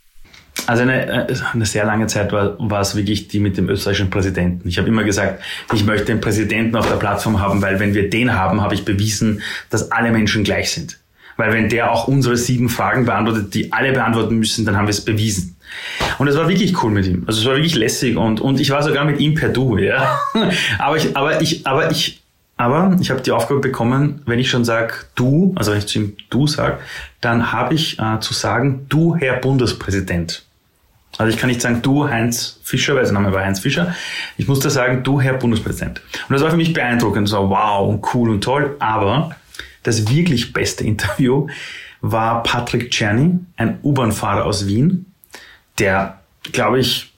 Also eine, eine sehr lange Zeit war, war es wirklich die mit dem österreichischen Präsidenten. Ich habe immer gesagt, ich möchte den Präsidenten auf der Plattform haben, weil wenn wir den haben, habe ich bewiesen, dass alle Menschen gleich sind. Weil wenn der auch unsere sieben Fragen beantwortet, die alle beantworten müssen, dann haben wir es bewiesen. Und es war wirklich cool mit ihm. Also es war wirklich lässig und, und ich war sogar mit ihm per Du, ja. aber ich, aber ich, aber ich, aber ich habe die Aufgabe bekommen, wenn ich schon sage Du, also wenn ich zu ihm Du sage, dann habe ich äh, zu sagen, Du, Herr Bundespräsident. Also ich kann nicht sagen, Du, Heinz Fischer, weil sein Name war Heinz Fischer. Ich musste sagen, Du, Herr Bundespräsident. Und das war für mich beeindruckend. So, wow, und cool und toll. Aber das wirklich beste Interview war Patrick Czerny, ein U-Bahn-Fahrer aus Wien, der, glaube ich,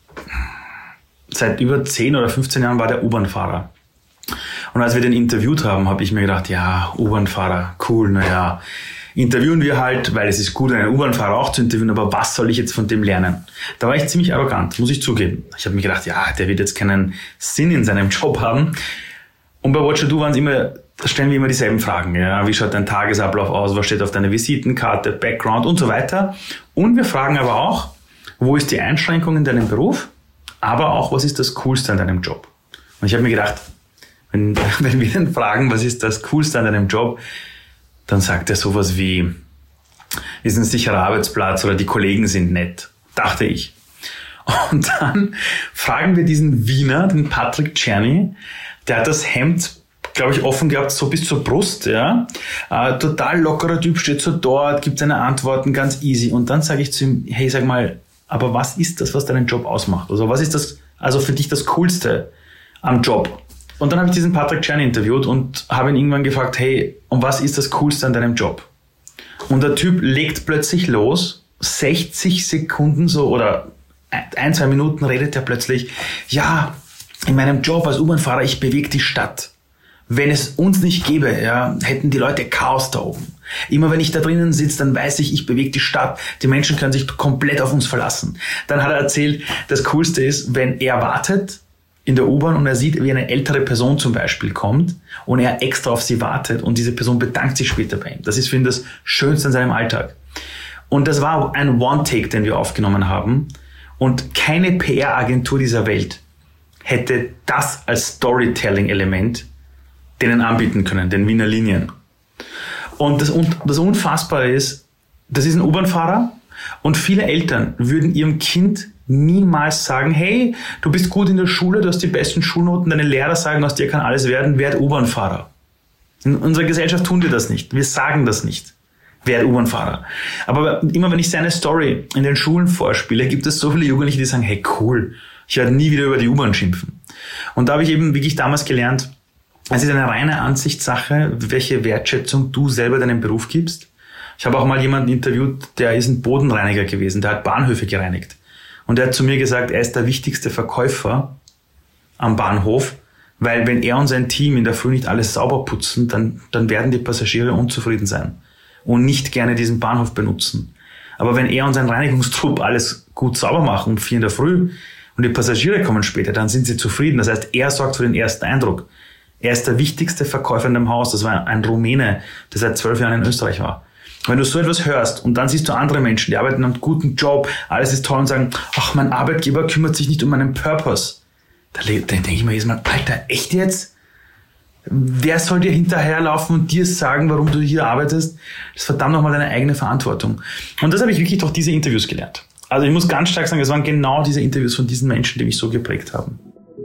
seit über zehn oder fünfzehn Jahren war der U-Bahn-Fahrer. Und als wir den interviewt haben, habe ich mir gedacht, ja, U-Bahn-Fahrer, cool, naja, interviewen wir halt, weil es ist gut, einen U-Bahn-Fahrer auch zu interviewen, aber was soll ich jetzt von dem lernen? Da war ich ziemlich arrogant, muss ich zugeben. Ich habe mir gedacht, ja, der wird jetzt keinen Sinn in seinem Job haben. Und bei Watchadoo waren es immer, da stellen wir immer dieselben Fragen. Ja, wie schaut dein Tagesablauf aus? Was steht auf deiner Visitenkarte? Background und so weiter. Und wir fragen aber auch, wo ist die Einschränkung in deinem Beruf? Aber auch, was ist das Coolste an deinem Job? Und ich habe mir gedacht, wenn, wenn wir ihn fragen, was ist das Coolste an deinem Job, dann sagt er sowas wie, ist ein sicherer Arbeitsplatz oder die Kollegen sind nett, dachte ich. Und dann fragen wir diesen Wiener, den Patrick Czerny, der hat das Hemd, glaube ich, offen gehabt, so bis zur Brust, ja. Äh, total lockerer Typ, steht so dort, gibt seine Antworten ganz easy. Und dann sage ich zu ihm, hey, sag mal, aber was ist das, was deinen Job ausmacht? Also was ist das, also für dich das Coolste am Job? Und dann habe ich diesen Patrick Czerny interviewt und habe ihn irgendwann gefragt, hey, und was ist das Coolste an deinem Job? Und der Typ legt plötzlich los, sechzig Sekunden so oder ein, zwei Minuten redet er plötzlich, ja, in meinem Job als U-Bahn-Fahrer, ich bewege die Stadt. Wenn es uns nicht gäbe, ja, hätten die Leute Chaos da oben. Immer wenn ich da drinnen sitze, dann weiß ich, ich bewege die Stadt. Die Menschen können sich komplett auf uns verlassen. Dann hat er erzählt, das Coolste ist, wenn er wartet in der U-Bahn und er sieht, wie eine ältere Person zum Beispiel kommt und er extra auf sie wartet und diese Person bedankt sich später bei ihm. Das ist für ihn das Schönste an seinem Alltag. Und das war ein One-Take, den wir aufgenommen haben. Und keine P R-Agentur dieser Welt hätte das als Storytelling-Element denen anbieten können, den Wiener Linien. Und das, das Unfassbare ist, das ist ein U-Bahn-Fahrer und viele Eltern würden ihrem Kind niemals sagen, hey, du bist gut in der Schule, du hast die besten Schulnoten, deine Lehrer sagen, aus dir kann alles werden, werd U-Bahn-Fahrer. In unserer Gesellschaft tun wir das nicht. Wir sagen das nicht. werde U-Bahn-Fahrer. Aber immer wenn ich seine Story in den Schulen vorspiele, gibt es so viele Jugendliche, die sagen, hey cool, ich werde nie wieder über die U-Bahn schimpfen. Und da habe ich eben wirklich damals gelernt, es ist eine reine Ansichtssache, welche Wertschätzung du selber deinem Beruf gibst. Ich habe auch mal jemanden interviewt, der ist ein Bodenreiniger gewesen, der hat Bahnhöfe gereinigt. Und er hat zu mir gesagt, er ist der wichtigste Verkäufer am Bahnhof, weil wenn er und sein Team in der Früh nicht alles sauber putzen, dann, dann werden die Passagiere unzufrieden sein und nicht gerne diesen Bahnhof benutzen. Aber wenn er und sein Reinigungstrupp alles gut sauber machen um vier in der Früh und die Passagiere kommen später, dann sind sie zufrieden. Das heißt, er sorgt für den ersten Eindruck. Er ist der wichtigste Verkäufer in dem Haus. Das war ein Rumäne, der seit zwölf Jahren in Österreich war. Wenn du so etwas hörst und dann siehst du andere Menschen, die arbeiten einen guten Job, alles ist toll und sagen, ach, mein Arbeitgeber kümmert sich nicht um meinen Purpose. Da denke ich mir jedes Mal, Alter, echt jetzt? Wer soll dir hinterherlaufen und dir sagen, warum du hier arbeitest? Das ist verdammt nochmal deine eigene Verantwortung. Und das habe ich wirklich durch diese Interviews gelernt. Also ich muss ganz stark sagen, es waren genau diese Interviews von diesen Menschen, die mich so geprägt haben.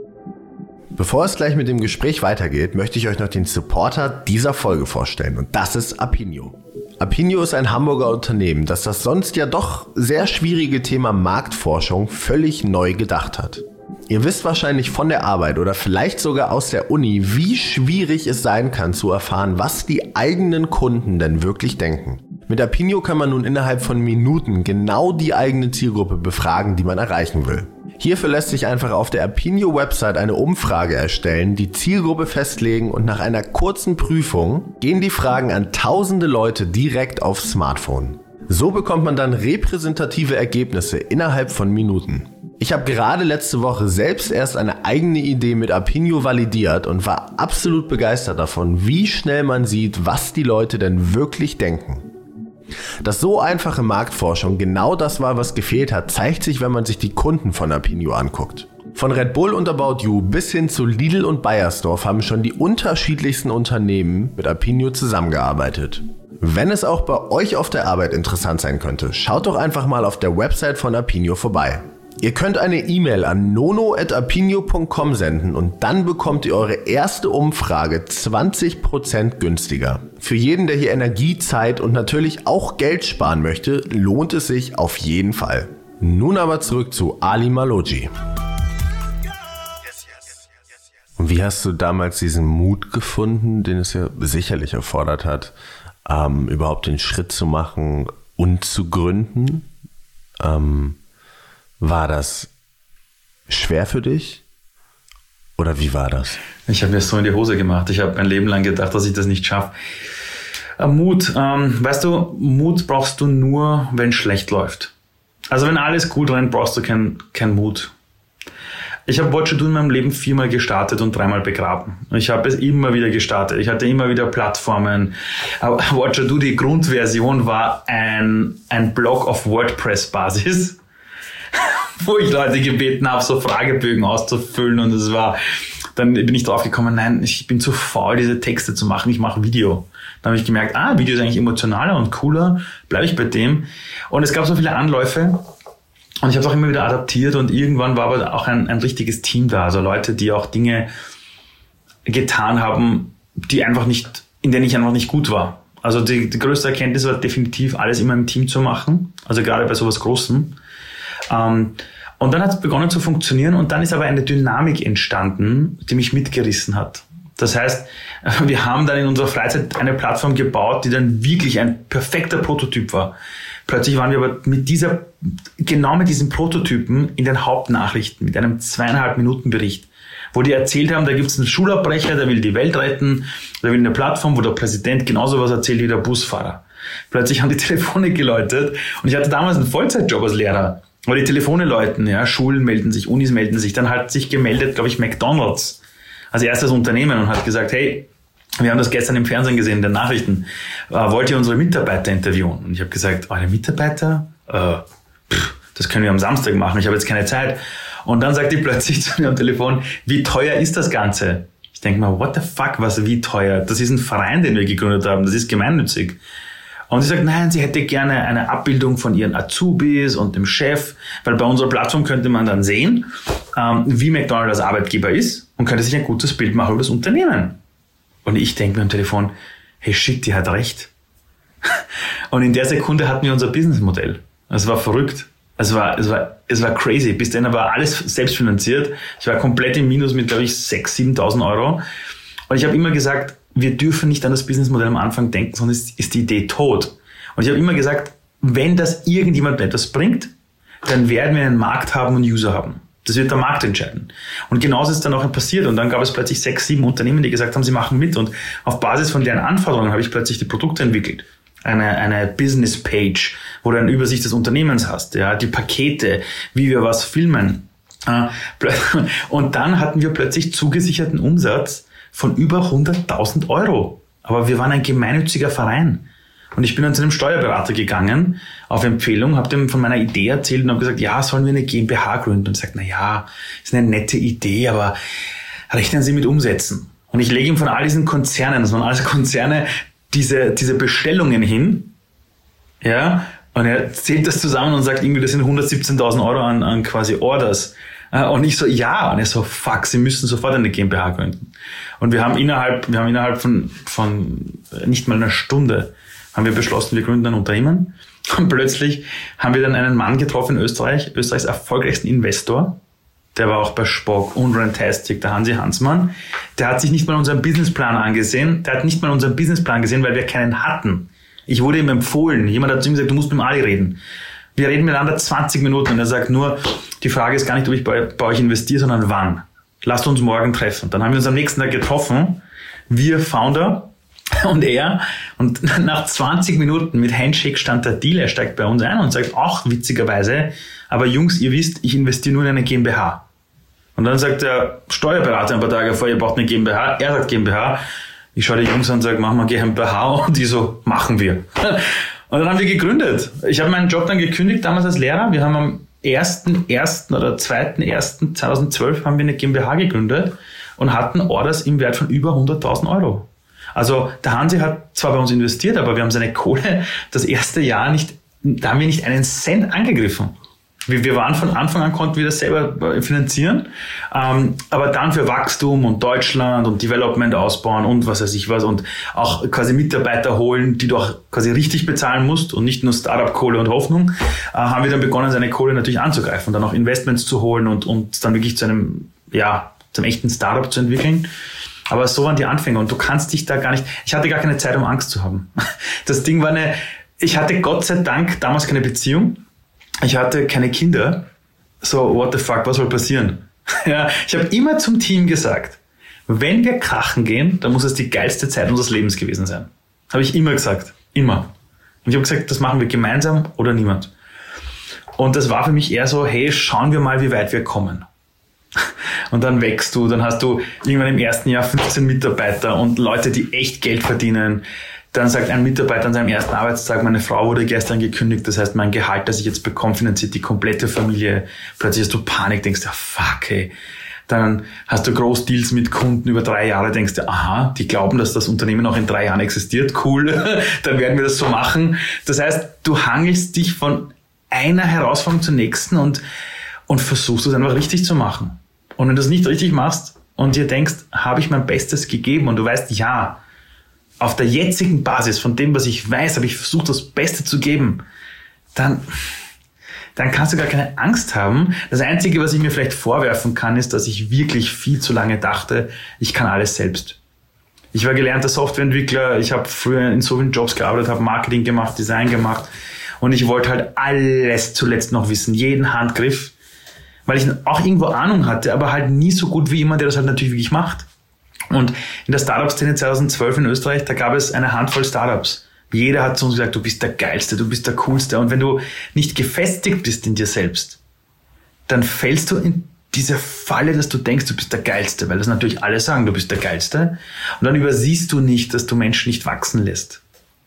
Bevor es gleich mit dem Gespräch weitergeht, möchte ich euch noch den Supporter dieser Folge vorstellen. Und das ist Apinio. Apinio ist ein Hamburger Unternehmen, das das sonst ja doch sehr schwierige Thema Marktforschung völlig neu gedacht hat. Ihr wisst wahrscheinlich von der Arbeit oder vielleicht sogar aus der Uni, wie schwierig es sein kann zu erfahren, was die eigenen Kunden denn wirklich denken. Mit Apinio kann man nun innerhalb von Minuten genau die eigene Zielgruppe befragen, die man erreichen will. Hierfür lässt sich einfach auf der Apinio-Website eine Umfrage erstellen, die Zielgruppe festlegen und nach einer kurzen Prüfung gehen die Fragen an tausende Leute direkt aufs Smartphone. So bekommt man dann repräsentative Ergebnisse innerhalb von Minuten. Ich habe gerade letzte Woche selbst erst eine eigene Idee mit Apinio validiert und war absolut begeistert davon, wie schnell man sieht, was die Leute denn wirklich denken. Dass so einfache Marktforschung genau das war, was gefehlt hat, zeigt sich, wenn man sich die Kunden von Apinio anguckt. Von Red Bull und About You bis hin zu Lidl und Beiersdorf haben schon die unterschiedlichsten Unternehmen mit Apinio zusammengearbeitet. Wenn es auch bei euch auf der Arbeit interessant sein könnte, schaut doch einfach mal auf der Website von Apinio vorbei. Ihr könnt eine E-Mail an nono at apinio punkt com senden und dann bekommt ihr eure erste Umfrage zwanzig Prozent günstiger. Für jeden, der hier Energie, Zeit und natürlich auch Geld sparen möchte, lohnt es sich auf jeden Fall. Nun aber zurück zu Ali Maloggi. Und wie hast du damals diesen Mut gefunden, den es ja sicherlich erfordert hat, ähm, überhaupt den Schritt zu machen und zu gründen? Ähm, War das schwer für dich? Oder wie war das? Ich habe mir so in die Hose gemacht. Ich habe mein Leben lang gedacht, dass ich das nicht schaffe. Äh, Mut, ähm, weißt du, Mut brauchst du nur, wenn es schlecht läuft. Also wenn alles gut rennt, brauchst du keinen kein Mut. Ich habe What You Do in meinem Leben viermal gestartet und dreimal begraben. Ich habe es immer wieder gestartet. Ich hatte immer wieder Plattformen. What You Do, die Grundversion war ein, ein Blog auf WordPress-Basis, wo ich Leute gebeten habe, so Fragebögen auszufüllen, und es war, dann bin ich drauf gekommen, nein, ich bin zu faul, diese Texte zu machen, ich mache Video. Dann habe ich gemerkt, ah, Video ist eigentlich emotionaler und cooler, bleibe ich bei dem. Und es gab so viele Anläufe und ich habe es auch immer wieder adaptiert, und irgendwann war aber auch ein, ein richtiges Team da, also Leute, die auch Dinge getan haben, die einfach nicht, in denen ich einfach nicht gut war. Also die, die größte Erkenntnis war definitiv, alles immer im Team zu machen, also gerade bei sowas Großem. Um, und dann hat es begonnen zu funktionieren, und dann ist aber eine Dynamik entstanden, die mich mitgerissen hat. Das heißt, wir haben dann in unserer Freizeit eine Plattform gebaut, die dann wirklich ein perfekter Prototyp war. Plötzlich waren wir aber mit dieser, genau mit diesem Prototypen in den Hauptnachrichten, mit einem zweieinhalb Minuten Bericht, wo die erzählt haben, da gibt es einen Schulabbrecher, der will die Welt retten, der will eine Plattform, wo der Präsident genauso was erzählt wie der Busfahrer. Plötzlich haben die Telefone geläutet, und ich hatte damals einen Vollzeitjob als Lehrer. Aber die Telefone läuten, ja, Schulen melden sich, Unis melden sich. Dann hat sich gemeldet, glaube ich, McDonald's als erstes Unternehmen und hat gesagt, hey, wir haben das gestern im Fernsehen gesehen, in den Nachrichten, äh, wollt ihr unsere Mitarbeiter interviewen? Und ich habe gesagt, eure Mitarbeiter? Äh, pff, das können wir am Samstag machen, ich habe jetzt keine Zeit. Und dann sagt die plötzlich zu mir am Telefon, wie teuer ist das Ganze? Ich denke mal, what the fuck, was, wie teuer? Das ist ein Verein, den wir gegründet haben, das ist gemeinnützig. Und sie sagt, nein, sie hätte gerne eine Abbildung von ihren Azubis und dem Chef, weil bei unserer Plattform könnte man dann sehen, ähm, wie McDonald's als Arbeitgeber ist, und könnte sich ein gutes Bild machen über das Unternehmen. Und ich denke mir am Telefon, hey shit, die hat recht. Und in der Sekunde hatten wir unser Businessmodell. Es war verrückt. Es war, es war, es war crazy. Bis dahin war alles selbst finanziert. Ich war komplett im Minus mit, glaube ich, sechstausend, siebentausend Euro. Und ich habe immer gesagt, wir dürfen nicht an das Businessmodell am Anfang denken, sonst ist die Idee tot. Und ich habe immer gesagt, wenn das irgendjemand etwas bringt, dann werden wir einen Markt haben und User haben. Das wird der Markt entscheiden. Und genauso ist es dann auch passiert. Und dann gab es plötzlich sechs, sieben Unternehmen, die gesagt haben, sie machen mit. Und auf Basis von deren Anforderungen habe ich plötzlich die Produkte entwickelt. Eine, eine Business Page, wo du eine Übersicht des Unternehmens hast, ja, die Pakete, wie wir was filmen. Und dann hatten wir plötzlich zugesicherten Umsatz von über hunderttausend Euro. Aber wir waren ein gemeinnütziger Verein. Und ich bin dann zu einem Steuerberater gegangen, auf Empfehlung, habe dem von meiner Idee erzählt und habe gesagt, ja, sollen wir eine GmbH gründen? Und er sagt, na ja, ist eine nette Idee, aber rechnen Sie mit Umsätzen. Und ich lege ihm von all diesen Konzernen, das waren also Konzerne, diese, diese Bestellungen hin, ja, und er zählt das zusammen und sagt irgendwie, das sind hundertsiebzehntausend Euro an, an quasi Orders. Und ich so, ja, und er so, fuck, Sie müssen sofort eine GmbH gründen. Und wir haben innerhalb, wir haben innerhalb von, von nicht mal einer Stunde haben wir beschlossen, wir gründen ein Unternehmen. Und plötzlich haben wir dann einen Mann getroffen in Österreich, Österreichs erfolgreichsten Investor. Der war auch bei Spock und Rantastic, der Hansi Hansmann. Der hat sich nicht mal unseren Businessplan angesehen. Der hat nicht mal unseren Businessplan gesehen, weil wir keinen hatten. Ich wurde ihm empfohlen. Jemand hat zu ihm gesagt, du musst mit dem Ali reden. Wir reden miteinander zwanzig Minuten und er sagt nur, die Frage ist gar nicht, ob ich bei, bei euch investiere, sondern wann. Lasst uns morgen treffen. Dann haben wir uns am nächsten Tag getroffen. Wir Founder und er. Und nach zwanzig Minuten mit Handshake stand der Deal. Er steigt bei uns ein und sagt, auch witzigerweise, aber Jungs, ihr wisst, ich investiere nur in eine GmbH. Und dann sagt der Steuerberater ein paar Tage vor, ihr braucht eine GmbH. Er sagt GmbH. Ich schaue die Jungs an und sage, machen wir GmbH. Und die so, machen wir. Und dann haben wir gegründet. Ich habe meinen Job dann gekündigt, damals als Lehrer. Wir haben am ersten ersten oder zweiten ersten zweitausendzwölf haben wir eine GmbH gegründet und hatten Orders im Wert von über hunderttausend Euro. Also der Hansi hat zwar bei uns investiert, aber wir haben seine Kohle das erste Jahr nicht, da haben wir nicht einen Cent angegriffen. Wir, wir waren von Anfang an, konnten wir das selber finanzieren, ähm, aber dann für Wachstum und Deutschland und Development ausbauen und was weiß ich was und auch quasi Mitarbeiter holen, die du auch quasi richtig bezahlen musst und nicht nur Startup-Kohle und Hoffnung, äh, haben wir dann begonnen, seine Kohle natürlich anzugreifen und dann auch Investments zu holen und, und dann wirklich zu einem, ja, zum echten Startup zu entwickeln. Aber so waren die Anfänge und du kannst dich da gar nicht, ich hatte gar keine Zeit, um Angst zu haben. Das Ding war eine, ich hatte Gott sei Dank damals keine Beziehung, ich hatte keine Kinder, so what the fuck, was soll passieren? Ja, ich habe immer zum Team gesagt, wenn wir krachen gehen, dann muss es die geilste Zeit unseres Lebens gewesen sein. Habe ich immer gesagt, immer. Und ich habe gesagt, das machen wir gemeinsam oder niemand. Und das war für mich eher so, hey, schauen wir mal, wie weit wir kommen. Und dann wächst du, dann hast du irgendwann im ersten Jahr fünfzehn Mitarbeiter und Leute, die echt Geld verdienen. Dann sagt ein Mitarbeiter an seinem ersten Arbeitstag, meine Frau wurde gestern gekündigt, das heißt, mein Gehalt, das ich jetzt bekomme, finanziert die komplette Familie. Plötzlich hast du Panik, denkst dir, fuck, ey. Dann hast du Großdeals mit Kunden über drei Jahre, denkst dir, aha, die glauben, dass das Unternehmen auch in drei Jahren existiert, cool, dann werden wir das so machen. Das heißt, du hangelst dich von einer Herausforderung zur nächsten und, und versuchst es einfach richtig zu machen. Und wenn du es nicht richtig machst und dir denkst, habe ich mein Bestes gegeben und du weißt, ja, auf der jetzigen Basis von dem, was ich weiß, habe ich versucht, das Beste zu geben, dann, dann kannst du gar keine Angst haben. Das Einzige, was ich mir vielleicht vorwerfen kann, ist, dass ich wirklich viel zu lange dachte, ich kann alles selbst. Ich war gelernter Softwareentwickler, ich habe früher in so vielen Jobs gearbeitet, habe Marketing gemacht, Design gemacht und ich wollte halt alles zuletzt noch wissen, jeden Handgriff, weil ich auch irgendwo Ahnung hatte, aber halt nie so gut wie jemand, der das halt natürlich wirklich macht. Und in der Startup-Szene zweitausendzwölf in Österreich, da gab es eine Handvoll Startups. Jeder hat zu uns gesagt, du bist der Geilste, du bist der Coolste. Und wenn du nicht gefestigt bist in dir selbst, dann fällst du in diese Falle, dass du denkst, du bist der Geilste, weil das natürlich alle sagen, du bist der Geilste. Und dann übersiehst du nicht, dass du Menschen nicht wachsen lässt.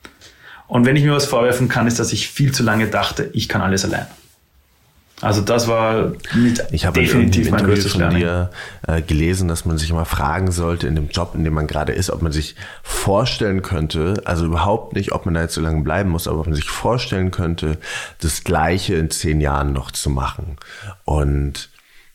Und wenn ich mir was vorwerfen kann, ist, dass ich viel zu lange dachte, ich kann alles allein. Also das war mit ich habe definitiv mein größtes Learning. Ich habe von dir äh, gelesen, dass man sich immer fragen sollte in dem Job, in dem man gerade ist, ob man sich vorstellen könnte, also überhaupt nicht, ob man da jetzt so lange bleiben muss, aber ob man sich vorstellen könnte, das Gleiche in zehn Jahren noch zu machen. Und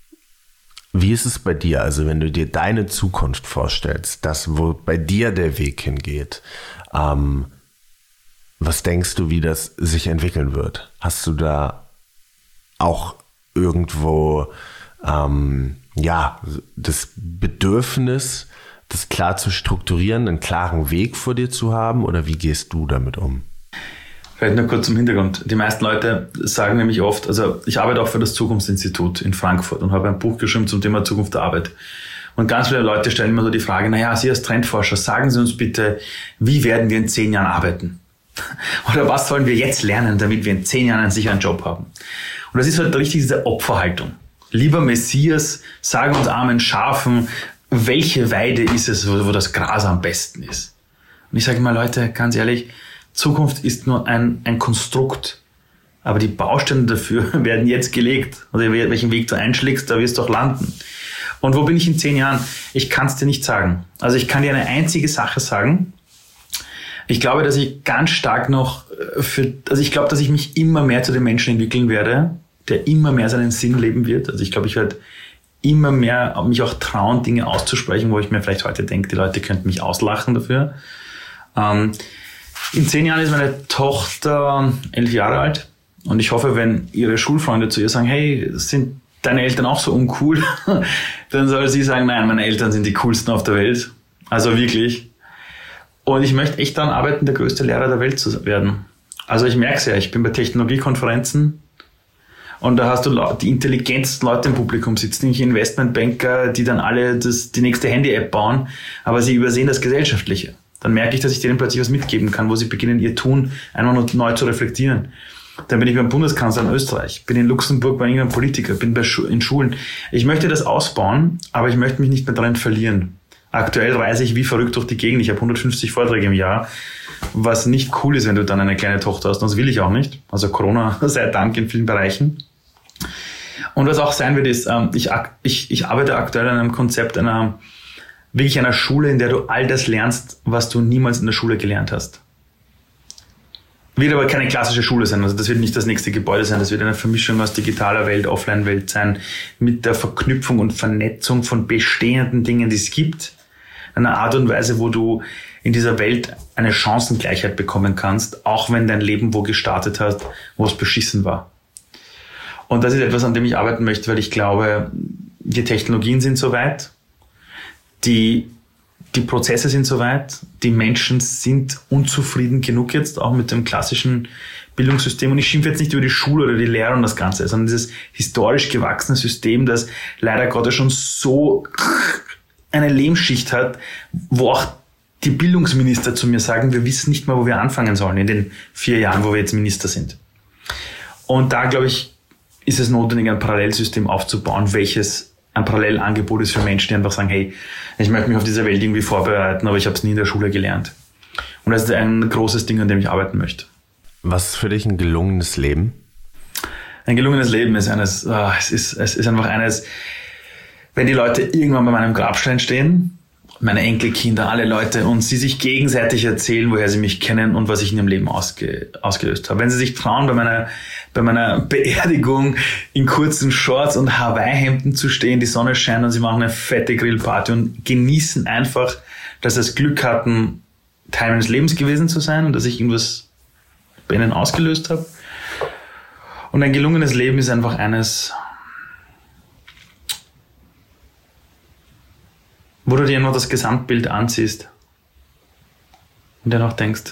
wie ist es bei dir? Also wenn du dir deine Zukunft vorstellst, das, wo bei dir der Weg hingeht, ähm, Was denkst du, wie das sich entwickeln wird? Hast du da auch irgendwo ähm, ja, das Bedürfnis, das klar zu strukturieren, einen klaren Weg vor dir zu haben? Oder wie gehst du damit um? Vielleicht nur kurz zum Hintergrund. Die meisten Leute sagen nämlich oft, also ich arbeite auch für das Zukunftsinstitut in Frankfurt und habe ein Buch geschrieben zum Thema Zukunft der Arbeit. Und ganz viele Leute stellen immer so die Frage, naja, Sie als Trendforscher, sagen Sie uns bitte, wie werden wir in zehn Jahren arbeiten? Oder was sollen wir jetzt lernen, damit wir in zehn Jahren einen sicheren Job haben? Und das ist halt richtig diese Opferhaltung. Lieber Messias, sag uns armen Schafen, welche Weide ist es, wo, wo das Gras am besten ist? Und ich sage immer, Leute, ganz ehrlich, Zukunft ist nur ein, ein Konstrukt. Aber die Bausteine dafür werden jetzt gelegt. Also welchen Weg du einschlägst, da wirst du auch landen. Und wo bin ich in zehn Jahren? Ich kann es dir nicht sagen. Also ich kann dir eine einzige Sache sagen. Ich glaube, dass ich ganz stark noch für, also ich glaube, dass ich mich immer mehr zu dem Menschen entwickeln werde, der immer mehr seinen Sinn leben wird. Also ich glaube, ich werde immer mehr mich auch trauen, Dinge auszusprechen, wo ich mir vielleicht heute denke, die Leute könnten mich auslachen dafür. Ähm, in zehn Jahren ist meine Tochter elf Jahre alt und ich hoffe, wenn ihre Schulfreunde zu ihr sagen, hey, sind deine Eltern auch so uncool? Dann soll sie sagen, nein, meine Eltern sind die coolsten auf der Welt. Also wirklich. Und ich möchte echt daran arbeiten, der größte Lehrer der Welt zu werden. Also ich merke es ja, ich bin bei Technologiekonferenzen und da hast du die intelligentesten Leute im Publikum sitzen, nicht Investmentbanker, die dann alle das, die nächste Handy-App bauen, aber sie übersehen das Gesellschaftliche. Dann merke ich, dass ich denen plötzlich was mitgeben kann, wo sie beginnen, ihr Tun einfach nur neu zu reflektieren. Dann bin ich beim Bundeskanzler in Österreich, bin in Luxemburg bei irgendeinem Politiker, bin bei Schu- in Schulen. Ich möchte das ausbauen, aber ich möchte mich nicht mehr darin verlieren. Aktuell reise ich wie verrückt durch die Gegend. Ich habe hundertfünfzig Vorträge im Jahr, was nicht cool ist, wenn du dann eine kleine Tochter hast. Das will ich auch nicht. Also Corona sei Dank in vielen Bereichen. Und was auch sein wird, ist, ich, ich, ich arbeite aktuell an einem Konzept einer, wirklich einer Schule, in der du all das lernst, was du niemals in der Schule gelernt hast. Wird aber keine klassische Schule sein. Also das wird nicht das nächste Gebäude sein. Das wird eine Vermischung aus digitaler Welt, Offline-Welt sein, mit der Verknüpfung und Vernetzung von bestehenden Dingen, die es gibt. Eine Art und Weise, wo du in dieser Welt eine Chancengleichheit bekommen kannst, auch wenn dein Leben wo gestartet hast, wo es beschissen war. Und das ist etwas, an dem ich arbeiten möchte, weil ich glaube, die Technologien sind soweit, die, die Prozesse sind soweit, die Menschen sind unzufrieden genug jetzt, auch mit dem klassischen Bildungssystem. Und ich schimpfe jetzt nicht über die Schule oder die Lehrer und das Ganze, sondern dieses historisch gewachsene System, das leider Gottes schon so eine Lehmschicht hat, wo auch die Bildungsminister zu mir sagen, wir wissen nicht mehr, wo wir anfangen sollen in den vier Jahren, wo wir jetzt Minister sind. Und da, glaube ich, ist es notwendig, ein Parallelsystem aufzubauen, welches ein Parallelangebot ist für Menschen, die einfach sagen, hey, ich möchte mich auf diese Welt irgendwie vorbereiten, aber ich habe es nie in der Schule gelernt. Und das ist ein großes Ding, an dem ich arbeiten möchte. Was ist für dich ein gelungenes Leben? Ein gelungenes Leben ist eines, oh, es ist, es ist einfach eines, wenn die Leute irgendwann bei meinem Grabstein stehen, meine Enkelkinder, alle Leute, und sie sich gegenseitig erzählen, woher sie mich kennen und was ich in ihrem Leben ausge, ausgelöst habe. Wenn sie sich trauen, bei meiner, bei meiner Beerdigung in kurzen Shorts und Hawaii-Hemden zu stehen, die Sonne scheint und sie machen eine fette Grillparty und genießen einfach, dass sie das Glück hatten, Teil meines Lebens gewesen zu sein und dass ich irgendwas bei ihnen ausgelöst habe. Und ein gelungenes Leben ist einfach eines, wo du dir nur das Gesamtbild anziehst und dir noch denkst,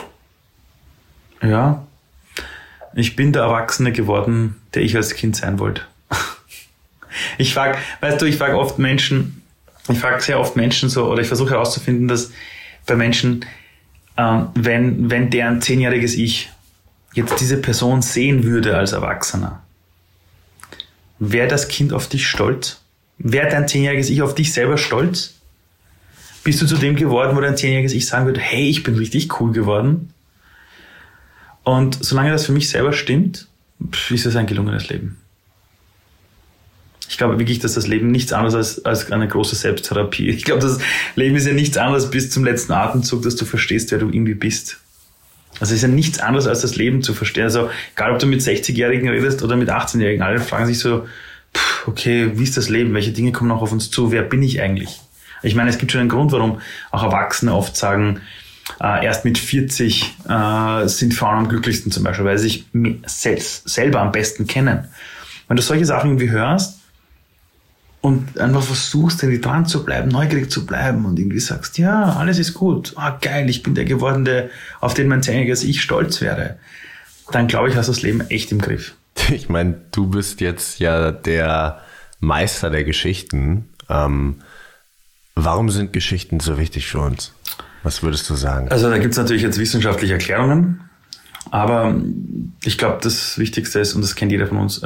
ja, ich bin der Erwachsene geworden, der ich als Kind sein wollte. Ich frage, weißt du, ich frage oft Menschen, ich frage sehr oft Menschen so, oder ich versuche herauszufinden, dass bei Menschen, ähm, wenn, wenn deren zehnjähriges Ich jetzt diese Person sehen würde als Erwachsener, wäre das Kind auf dich stolz? Wäre dein zehnjähriges Ich auf dich selber stolz? Bist du zu dem geworden, wo dein zehnjähriges Ich sagen würde, hey, ich bin richtig cool geworden? Und solange das für mich selber stimmt, ist es ein gelungenes Leben. Ich glaube wirklich, dass das Leben nichts anderes als, als eine große Selbsttherapie. Ich glaube, das Leben ist ja nichts anderes bis zum letzten Atemzug, dass du verstehst, wer du irgendwie bist. Also es ist ja nichts anderes als das Leben zu verstehen. Also egal, ob du mit sechzigjährigen redest oder mit achtzehnjährigen, alle fragen sich so, okay, wie ist das Leben? Welche Dinge kommen noch auf uns zu? Wer bin ich eigentlich? Ich meine, es gibt schon einen Grund, warum auch Erwachsene oft sagen, Äh, erst mit vierzig äh, sind Frauen am glücklichsten zum Beispiel, weil sie sich selbst, selber am besten kennen. Wenn du solche Sachen irgendwie hörst und einfach versuchst, irgendwie dran zu bleiben, neugierig zu bleiben und irgendwie sagst, ja, alles ist gut, ah, geil, ich bin der gewordene, auf den mein zehnjähriges Ich stolz wäre, dann glaube ich, hast du das Leben echt im Griff. Ich meine, du bist jetzt ja der Meister der Geschichten. Ähm, warum sind Geschichten so wichtig für uns? Was würdest du sagen? Also da gibt es natürlich jetzt wissenschaftliche Erklärungen, aber ich glaube, das Wichtigste ist, und das kennt jeder von uns,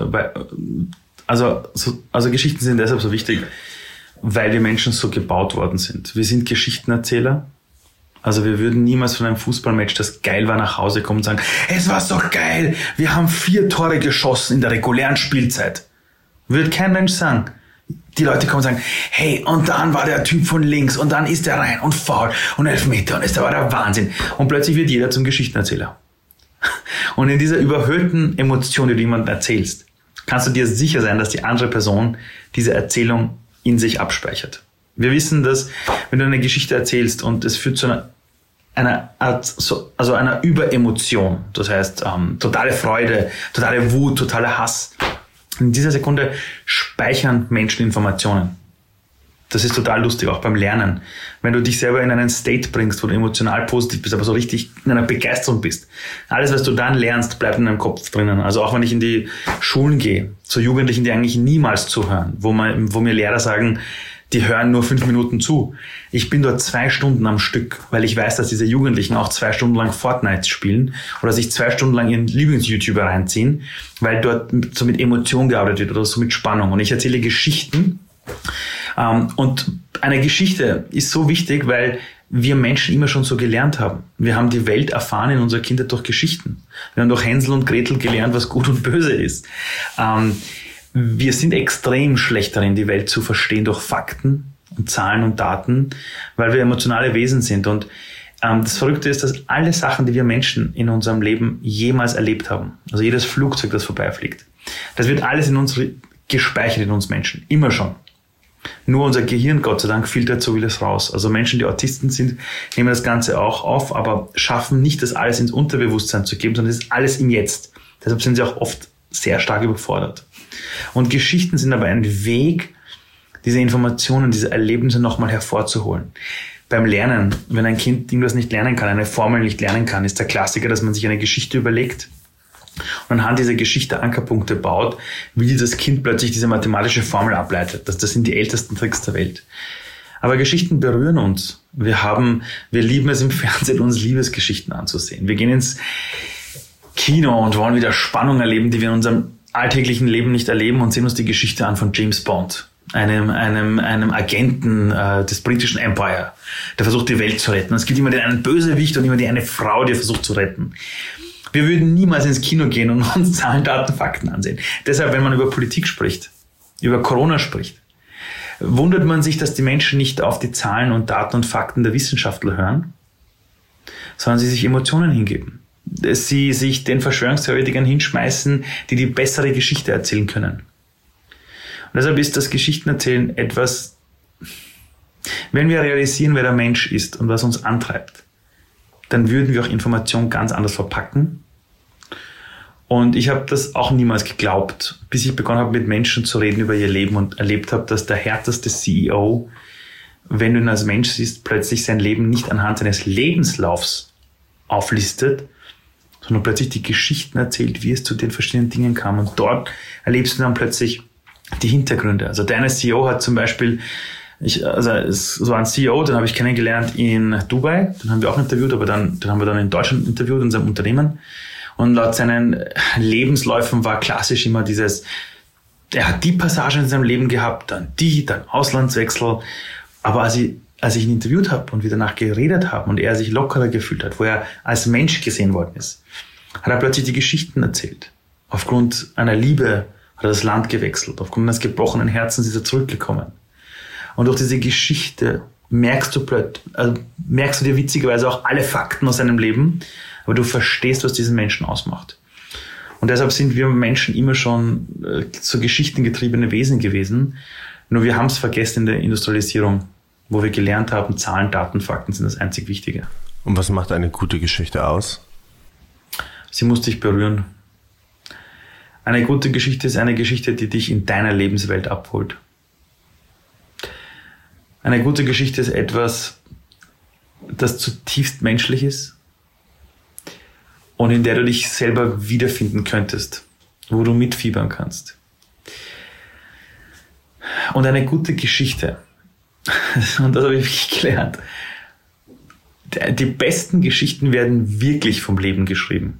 also, also Geschichten sind deshalb so wichtig, weil wir Menschen so gebaut worden sind. Wir sind Geschichtenerzähler. Also wir würden niemals von einem Fußballmatch, das geil war, nach Hause kommen und sagen, es war so geil, wir haben vier Tore geschossen in der regulären Spielzeit. Würde kein Mensch sagen. Die Leute kommen und sagen, hey, und dann war der Typ von links und dann ist der rein und faul und Elfmeter und das war der Wahnsinn. Und plötzlich wird jeder zum Geschichtenerzähler. Und in dieser überhöhten Emotion, die du jemandem erzählst, kannst du dir sicher sein, dass die andere Person diese Erzählung in sich abspeichert. Wir wissen, dass wenn du eine Geschichte erzählst und es führt zu einer, einer Art, so, also einer Überemotion, das heißt ähm, totale Freude, totale Wut, totaler Hass, in dieser Sekunde speichern Menschen Informationen. Das ist total lustig, auch beim Lernen. Wenn du dich selber in einen State bringst, wo du emotional positiv bist, aber so richtig in einer Begeisterung bist. Alles, was du dann lernst, bleibt in deinem Kopf drinnen. Also auch wenn ich in die Schulen gehe, zu Jugendlichen, die eigentlich niemals zuhören, wo, man, wo mir Lehrer sagen, die hören nur fünf Minuten zu. Ich bin dort zwei Stunden am Stück, weil ich weiß, dass diese Jugendlichen auch zwei Stunden lang Fortnite spielen oder sich zwei Stunden lang ihren Lieblings-YouTuber reinziehen, weil dort so mit Emotion gearbeitet wird oder so mit Spannung. Und ich erzähle Geschichten. Und eine Geschichte ist so wichtig, weil wir Menschen immer schon so gelernt haben. Wir haben die Welt erfahren in unserer Kindheit durch Geschichten. Wir haben durch Hänsel und Gretel gelernt, was gut und böse ist. Wir sind extrem schlecht darin, die Welt zu verstehen durch Fakten und Zahlen und Daten, weil wir emotionale Wesen sind. Und ähm, das Verrückte ist, dass alle Sachen, die wir Menschen in unserem Leben jemals erlebt haben, also jedes Flugzeug, das vorbeifliegt, das wird alles in uns gespeichert, in uns Menschen, immer schon. Nur unser Gehirn, Gott sei Dank, filtert so vieles raus. Also Menschen, die Autisten sind, nehmen das Ganze auch auf, aber schaffen nicht, das alles ins Unterbewusstsein zu geben, sondern es ist alles im Jetzt. Deshalb sind sie auch oft sehr stark überfordert. Und Geschichten sind aber ein Weg, diese Informationen, diese Erlebnisse nochmal hervorzuholen. Beim Lernen, wenn ein Kind irgendwas nicht lernen kann, eine Formel nicht lernen kann, ist der Klassiker, dass man sich eine Geschichte überlegt und anhand dieser Geschichte Ankerpunkte baut, wie dieses Kind plötzlich diese mathematische Formel ableitet. Das, das sind die ältesten Tricks der Welt. Aber Geschichten berühren uns. Wir haben, wir lieben es im Fernsehen, uns Liebesgeschichten anzusehen. Wir gehen ins Kino und wollen wieder Spannung erleben, die wir in unserem alltäglichen Leben nicht erleben und sehen uns die Geschichte an von James Bond, einem, einem, einem Agenten äh, des britischen Empire, der versucht, die Welt zu retten. Es gibt immer den einen Bösewicht und immer die eine Frau, die er versucht zu retten. Wir würden niemals ins Kino gehen und uns Zahlen, Daten, Fakten ansehen. Deshalb, wenn man über Politik spricht, über Corona spricht, wundert man sich, dass die Menschen nicht auf die Zahlen und Daten und Fakten der Wissenschaftler hören, sondern sie sich Emotionen hingeben. Sie sich den Verschwörungstheoretikern hinschmeißen, die die bessere Geschichte erzählen können. Und deshalb ist das Geschichtenerzählen etwas, wenn wir realisieren, wer der Mensch ist und was uns antreibt, dann würden wir auch Informationen ganz anders verpacken. Und ich habe das auch niemals geglaubt, bis ich begonnen habe, mit Menschen zu reden über ihr Leben und erlebt habe, dass der härteste C E O, wenn du ihn als Mensch siehst, plötzlich sein Leben nicht anhand seines Lebenslaufs auflistet, sondern plötzlich die Geschichten erzählt, wie es zu den verschiedenen Dingen kam. Und dort erlebst du dann plötzlich die Hintergründe. Also der eine C E O hat zum Beispiel, ich, also es war ein C E O, den habe ich kennengelernt in Dubai, den haben wir auch interviewt, aber dann, den haben wir dann in Deutschland interviewt, in seinem Unternehmen. Und laut seinen Lebensläufen war klassisch immer dieses, er hat die Passage in seinem Leben gehabt, dann die, dann Auslandswechsel. Aber als ich, als ich ihn interviewt habe und wir danach geredet haben und er sich lockerer gefühlt hat, wo er als Mensch gesehen worden ist, hat er plötzlich die Geschichten erzählt. Aufgrund einer Liebe hat er das Land gewechselt. Aufgrund eines gebrochenen Herzens ist er zurückgekommen. Und durch diese Geschichte merkst du plötzlich, also merkst du dir witzigerweise auch alle Fakten aus seinem Leben, aber du verstehst, was diesen Menschen ausmacht. Und deshalb sind wir Menschen immer schon äh, so geschichtengetriebene Wesen gewesen. Nur wir haben es vergessen in der Industrialisierung, wo wir gelernt haben, Zahlen, Daten, Fakten sind das einzig Wichtige. Und was macht eine gute Geschichte aus? Sie muss dich berühren. Eine gute Geschichte ist eine Geschichte, die dich in deiner Lebenswelt abholt. Eine gute Geschichte ist etwas, das zutiefst menschlich ist und in der du dich selber wiederfinden könntest, wo du mitfiebern kannst. Und eine gute Geschichte, und das habe ich wirklich gelernt, die besten Geschichten werden wirklich vom Leben geschrieben.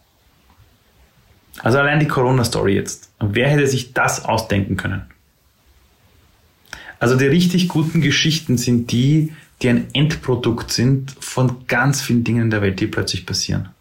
Also allein die Corona-Story jetzt. Wer hätte sich das ausdenken können? Also die richtig guten Geschichten sind die, die ein Endprodukt sind von ganz vielen Dingen in der Welt, die plötzlich passieren.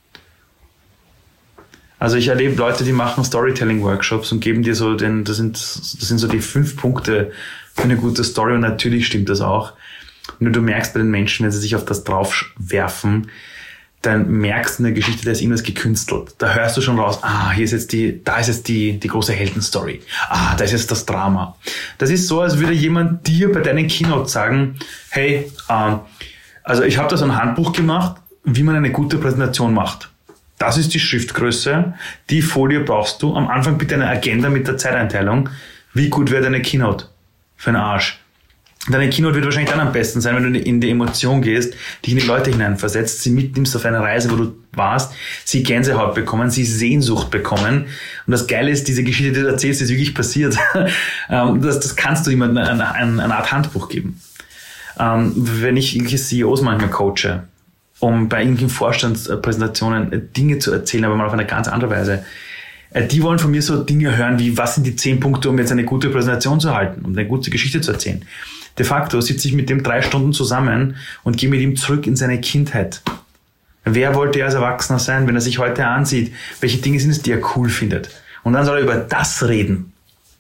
Also ich erlebe Leute, die machen Storytelling-Workshops und geben dir so den, das sind, das sind so die fünf Punkte für eine gute Story und natürlich stimmt das auch. Nur du merkst bei den Menschen, wenn sie sich auf das drauf werfen, dann merkst du in der Geschichte, da ist irgendwas gekünstelt. Da hörst du schon raus, ah, hier ist jetzt die, da ist jetzt die, die große Heldenstory. Ah, da ist jetzt das Drama. Das ist so, als würde jemand dir bei deinen Keynote sagen, hey, ähm, also ich habe da so ein Handbuch gemacht, wie man eine gute Präsentation macht. Das ist die Schriftgröße. Die Folie brauchst du. Am Anfang bitte eine Agenda mit der Zeiteinteilung. Wie gut wäre deine Keynote? Für einen Arsch. Deine Keynote wird wahrscheinlich dann am besten sein, wenn du in die Emotion gehst, dich in die Leute hineinversetzt, sie mitnimmst auf eine Reise, wo du warst, sie Gänsehaut bekommen, sie Sehnsucht bekommen. Und das Geile ist, diese Geschichte, die du erzählst, ist wirklich passiert. das, das kannst du jemandem eine, eine, eine Art Handbuch geben. Wenn ich irgendwelche C E Os manchmal coache, um bei irgendwelchen Vorstandspräsentationen Dinge zu erzählen, aber mal auf eine ganz andere Weise, die wollen von mir so Dinge hören wie, was sind die zehn Punkte, um jetzt eine gute Präsentation zu halten, um eine gute Geschichte zu erzählen. De facto sitze ich mit dem drei Stunden zusammen und gehe mit ihm zurück in seine Kindheit. Wer wollte er als Erwachsener sein, wenn er sich heute ansieht? Welche Dinge sind es, die er cool findet? Und dann soll er über das reden.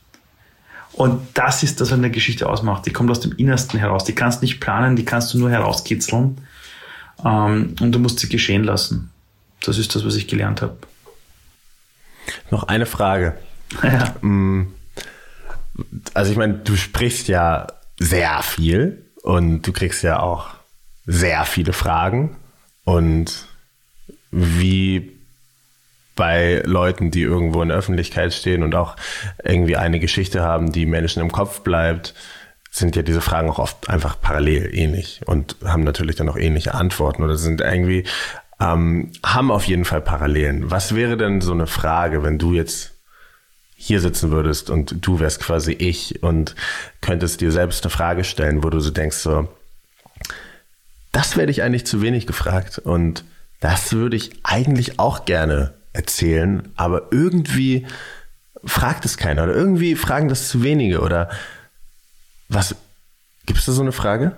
Und das ist das, was eine Geschichte ausmacht. Die kommt aus dem Innersten heraus. Die kannst du nicht planen, die kannst du nur herauskitzeln. Und du musst sie geschehen lassen. Das ist das, was ich gelernt habe. Noch eine Frage. Ja. Also ich meine, du sprichst ja sehr viel und du kriegst ja auch sehr viele Fragen. Und wie bei Leuten, die irgendwo in der Öffentlichkeit stehen und auch irgendwie eine Geschichte haben, die Menschen im Kopf bleibt, sind ja diese Fragen auch oft einfach parallel ähnlich und haben natürlich dann auch ähnliche Antworten oder sind irgendwie, ähm, haben auf jeden Fall Parallelen. Was wäre denn so eine Frage, wenn du jetzt hier sitzen würdest und du wärst quasi ich und könntest dir selbst eine Frage stellen, wo du so denkst, so, das werde ich eigentlich zu wenig gefragt und das würde ich eigentlich auch gerne erzählen, aber irgendwie fragt es keiner oder irgendwie fragen das zu wenige oder was, gibt es da so eine Frage?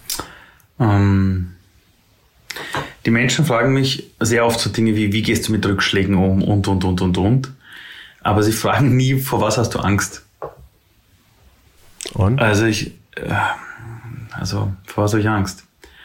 Ähm, die Menschen fragen mich sehr oft so Dinge wie, wie gehst du mit Rückschlägen um und, und, und, und, und. Aber sie fragen nie, vor was hast du Angst? Und? Also ich, also vor was habe ich Angst?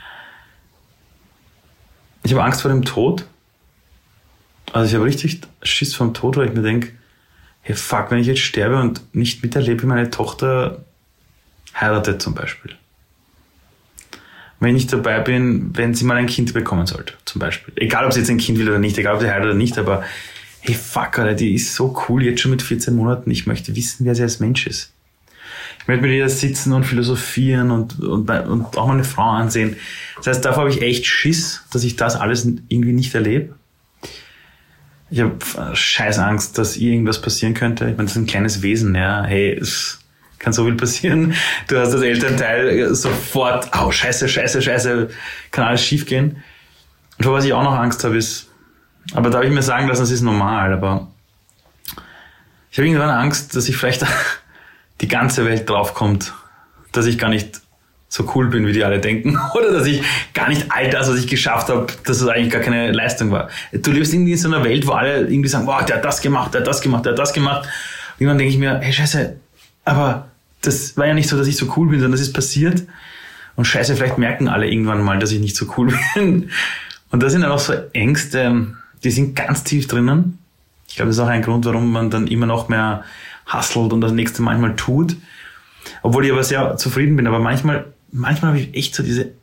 Ich habe Angst vor dem Tod. Also ich habe richtig Schiss vor dem Tod, weil ich mir denke, hey fuck, wenn ich jetzt sterbe und nicht miterlebe, wie meine Tochter heiratet zum Beispiel. Wenn ich nicht dabei bin, wenn sie mal ein Kind bekommen sollte, zum Beispiel. Egal, ob sie jetzt ein Kind will oder nicht, egal, ob sie heiratet oder nicht, aber hey, fuck, Alter, die ist so cool, jetzt schon mit vierzehn Monaten. Ich möchte wissen, wer sie als Mensch ist. Ich möchte mit ihr sitzen und philosophieren und, und, und auch meine Frau ansehen. Das heißt, davor habe ich echt Schiss, dass ich das alles irgendwie nicht erlebe. Ich habe scheiß Angst, dass ihr irgendwas passieren könnte. Ich meine, das ist ein kleines Wesen, ja. Hey, es kann so viel passieren. Du hast das Elternteil sofort, au, scheiße, scheiße, scheiße, kann alles schief gehen. Und vor was ich auch noch Angst habe, ist, aber da habe ich mir sagen lassen, das ist normal, aber ich habe irgendwann Angst, dass ich vielleicht die ganze Welt draufkommt, dass ich gar nicht so cool bin, wie die alle denken, oder dass ich gar nicht all das, was ich geschafft habe, dass es eigentlich gar keine Leistung war. Du lebst irgendwie in so einer Welt, wo alle irgendwie sagen, wow, der hat das gemacht, der hat das gemacht, der hat das gemacht. Und dann denke ich mir, hey, scheiße, aber das war ja nicht so, dass ich so cool bin, sondern das ist passiert. Und scheiße, vielleicht merken alle irgendwann mal, dass ich nicht so cool bin. Und das sind einfach so Ängste, die sind ganz tief drinnen. Ich glaube, das ist auch ein Grund, warum man dann immer noch mehr hustelt und das nächste manchmal tut. Obwohl ich aber sehr zufrieden bin. Aber manchmal, manchmal habe ich echt so diese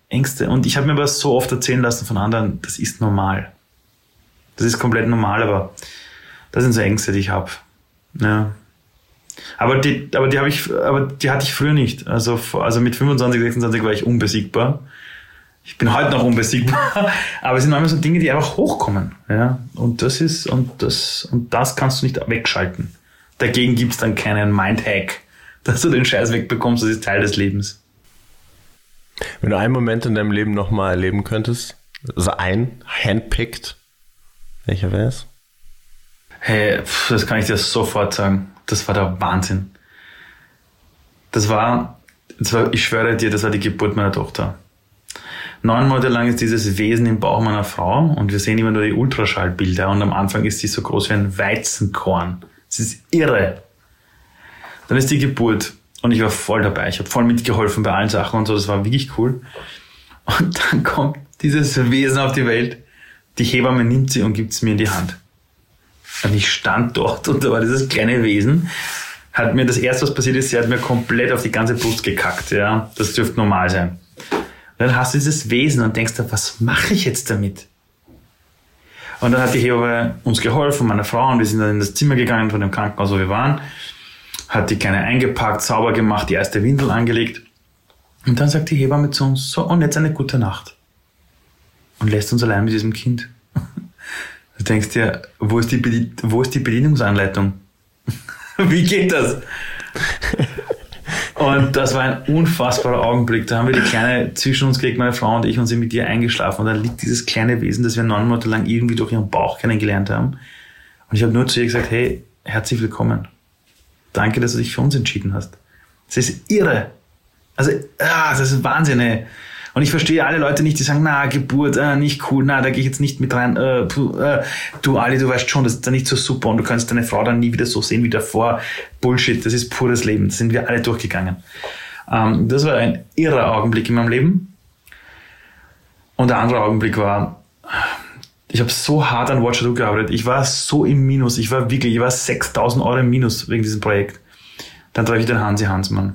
Ängste. Und ich habe mir aber so oft erzählen lassen von anderen, das ist normal. Das ist komplett normal, aber das sind so Ängste, die ich habe. Ja. Aber die, aber die habe ich, aber die hatte ich früher nicht. Also, also mit fünfundzwanzig, sechsundzwanzig war ich unbesiegbar. Ich bin heute noch unbesiegbar. Aber es sind manchmal so Dinge, die einfach hochkommen. Ja. Und das ist, und das, und das kannst du nicht wegschalten. Dagegen gibt's dann keinen Mindhack, dass du den Scheiß wegbekommst. Das ist Teil des Lebens. Wenn du einen Moment in deinem Leben nochmal erleben könntest, also ein, handpicked, welcher wäre es? Hey, pff, das kann ich dir sofort sagen. Das war der Wahnsinn. Das war, das war, ich schwöre dir, das war die Geburt meiner Tochter. Neun Monate lang ist dieses Wesen im Bauch meiner Frau und wir sehen immer nur die Ultraschallbilder und am Anfang ist sie so groß wie ein Weizenkorn. Das ist irre. Dann ist die Geburt und ich war voll dabei. Ich habe voll mitgeholfen bei allen Sachen und so. Das war wirklich cool. Und dann kommt dieses Wesen auf die Welt. Die Hebamme nimmt sie und gibt es mir in die Hand. Und ich stand dort und da war dieses kleine Wesen, hat mir das erste, was passiert ist, sie hat mir komplett auf die ganze Brust gekackt. Ja, das dürfte normal sein. Und dann hast du dieses Wesen und denkst dir, was mache ich jetzt damit? Und dann hat die Hebamme uns geholfen, meine Frau, und wir sind dann in das Zimmer gegangen von dem Krankenhaus, wo wir waren, hat die Kleine eingepackt, sauber gemacht, die erste Windel angelegt. Und dann sagt die Hebamme zu uns, so, und jetzt eine gute Nacht. Und lässt uns allein mit diesem Kind. Du denkst dir, wo ist die, Bedien- wo ist die Bedienungsanleitung? Wie geht das? Und das war ein unfassbarer Augenblick. Da haben wir die Kleine zwischen uns gelegt, meine Frau und ich, und sind mit ihr eingeschlafen. Und da liegt dieses kleine Wesen, das wir neun Monate lang irgendwie durch ihren Bauch kennengelernt haben. Und ich habe nur zu ihr gesagt, hey, herzlich willkommen. Danke, dass du dich für uns entschieden hast. Das ist irre. Also, ah, das ist Wahnsinn, ey. Und ich verstehe alle Leute nicht, die sagen, na, Geburt, äh, nicht cool, na, da gehe ich jetzt nicht mit rein. Äh, puh, äh, du, Ali, du weißt schon, das ist dann nicht so super und du kannst deine Frau dann nie wieder so sehen wie davor. Bullshit, das ist pures Leben. Das sind wir alle durchgegangen. Ähm, das war ein irrer Augenblick in meinem Leben. Und der andere Augenblick war, ich habe so hart an Watcher Do gearbeitet. Ich war so im Minus. Ich war wirklich, ich war sechstausend Euro im Minus wegen diesem Projekt. Dann treffe ich den Hansi Hansmann.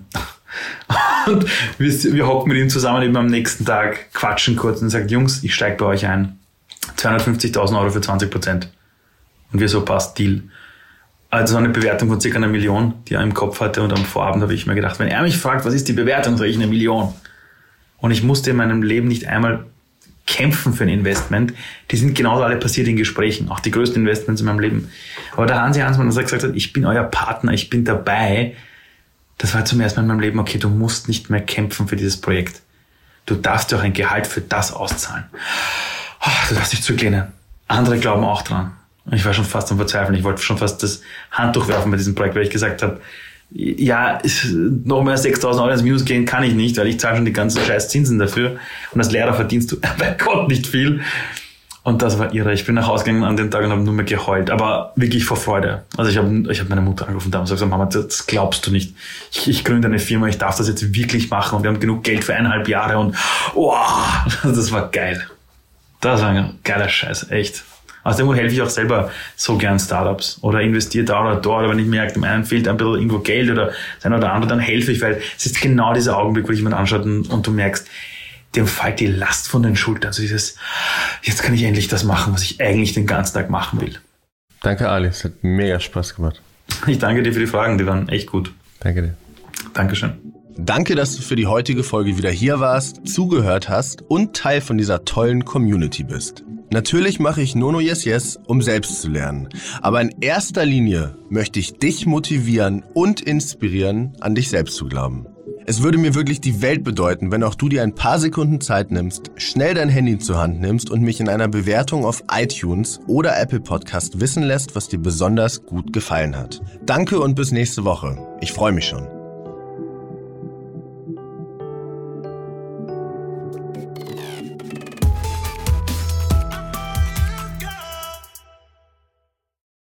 Und wir, wir hocken mit ihm zusammen eben am nächsten Tag, quatschen kurz und sagt, Jungs, ich steige bei euch ein. zweihundertfünfzigtausend Euro für zwanzig Prozent. Und wir so, passt, Deal. Also eine Bewertung von circa einer Million, die er im Kopf hatte. Und am Vorabend habe ich mir gedacht, wenn er mich fragt, was ist die Bewertung, sage ich eine Million. Und ich musste in meinem Leben nicht einmal kämpfen für ein Investment. Die sind genauso alle passiert in Gesprächen, auch die größten Investments in meinem Leben. Aber der Hansi Hansmann, der gesagt hat, ich bin euer Partner, ich bin dabei. Das war zum ersten Mal in meinem Leben, okay, du musst nicht mehr kämpfen für dieses Projekt. Du darfst dir auch ein Gehalt für das auszahlen. Oh, du darfst dich zurücklehnen. Andere glauben auch dran. Und ich war schon fast am Verzweifeln. Ich wollte schon fast das Handtuch werfen bei diesem Projekt, weil ich gesagt habe, ja, noch mehr sechstausend Euro ins Minus gehen kann ich nicht, weil ich zahle schon die ganzen scheiß Zinsen dafür. Und als Lehrer verdienst du bei Gott nicht viel. Und das war irre. Ich bin nach Hause gegangen an den Tag und habe nur mehr geheult. Aber wirklich vor Freude. Also ich habe ich hab meine Mutter angerufen und gesagt, Mama, das glaubst du nicht. Ich, ich gründe eine Firma, ich darf das jetzt wirklich machen und wir haben genug Geld für eineinhalb Jahre und oh, das war geil. Das war ein geiler Scheiß, echt. Aus dem Grund helfe ich auch selber so gern Startups oder investiere da oder dort, oder wenn ich merke, dem einen fehlt ein bisschen irgendwo Geld oder das eine oder andere, dann helfe ich, weil es ist genau dieser Augenblick, wo dich jemand anschaut und, und du merkst, dem fällt die Last von den Schultern. Also dieses, jetzt kann ich endlich das machen, was ich eigentlich den ganzen Tag machen will. Danke, Ali. Es hat mega Spaß gemacht. Ich danke dir für die Fragen, die waren echt gut. Danke dir. Dankeschön. Danke, dass du für die heutige Folge wieder hier warst, zugehört hast und Teil von dieser tollen Community bist. Natürlich mache ich Nono Yes Yes, um selbst zu lernen. Aber in erster Linie möchte ich dich motivieren und inspirieren, an dich selbst zu glauben. Es würde mir wirklich die Welt bedeuten, wenn auch du dir ein paar Sekunden Zeit nimmst, schnell dein Handy zur Hand nimmst und mich in einer Bewertung auf iTunes oder Apple Podcast wissen lässt, was dir besonders gut gefallen hat. Danke und bis nächste Woche. Ich freue mich schon.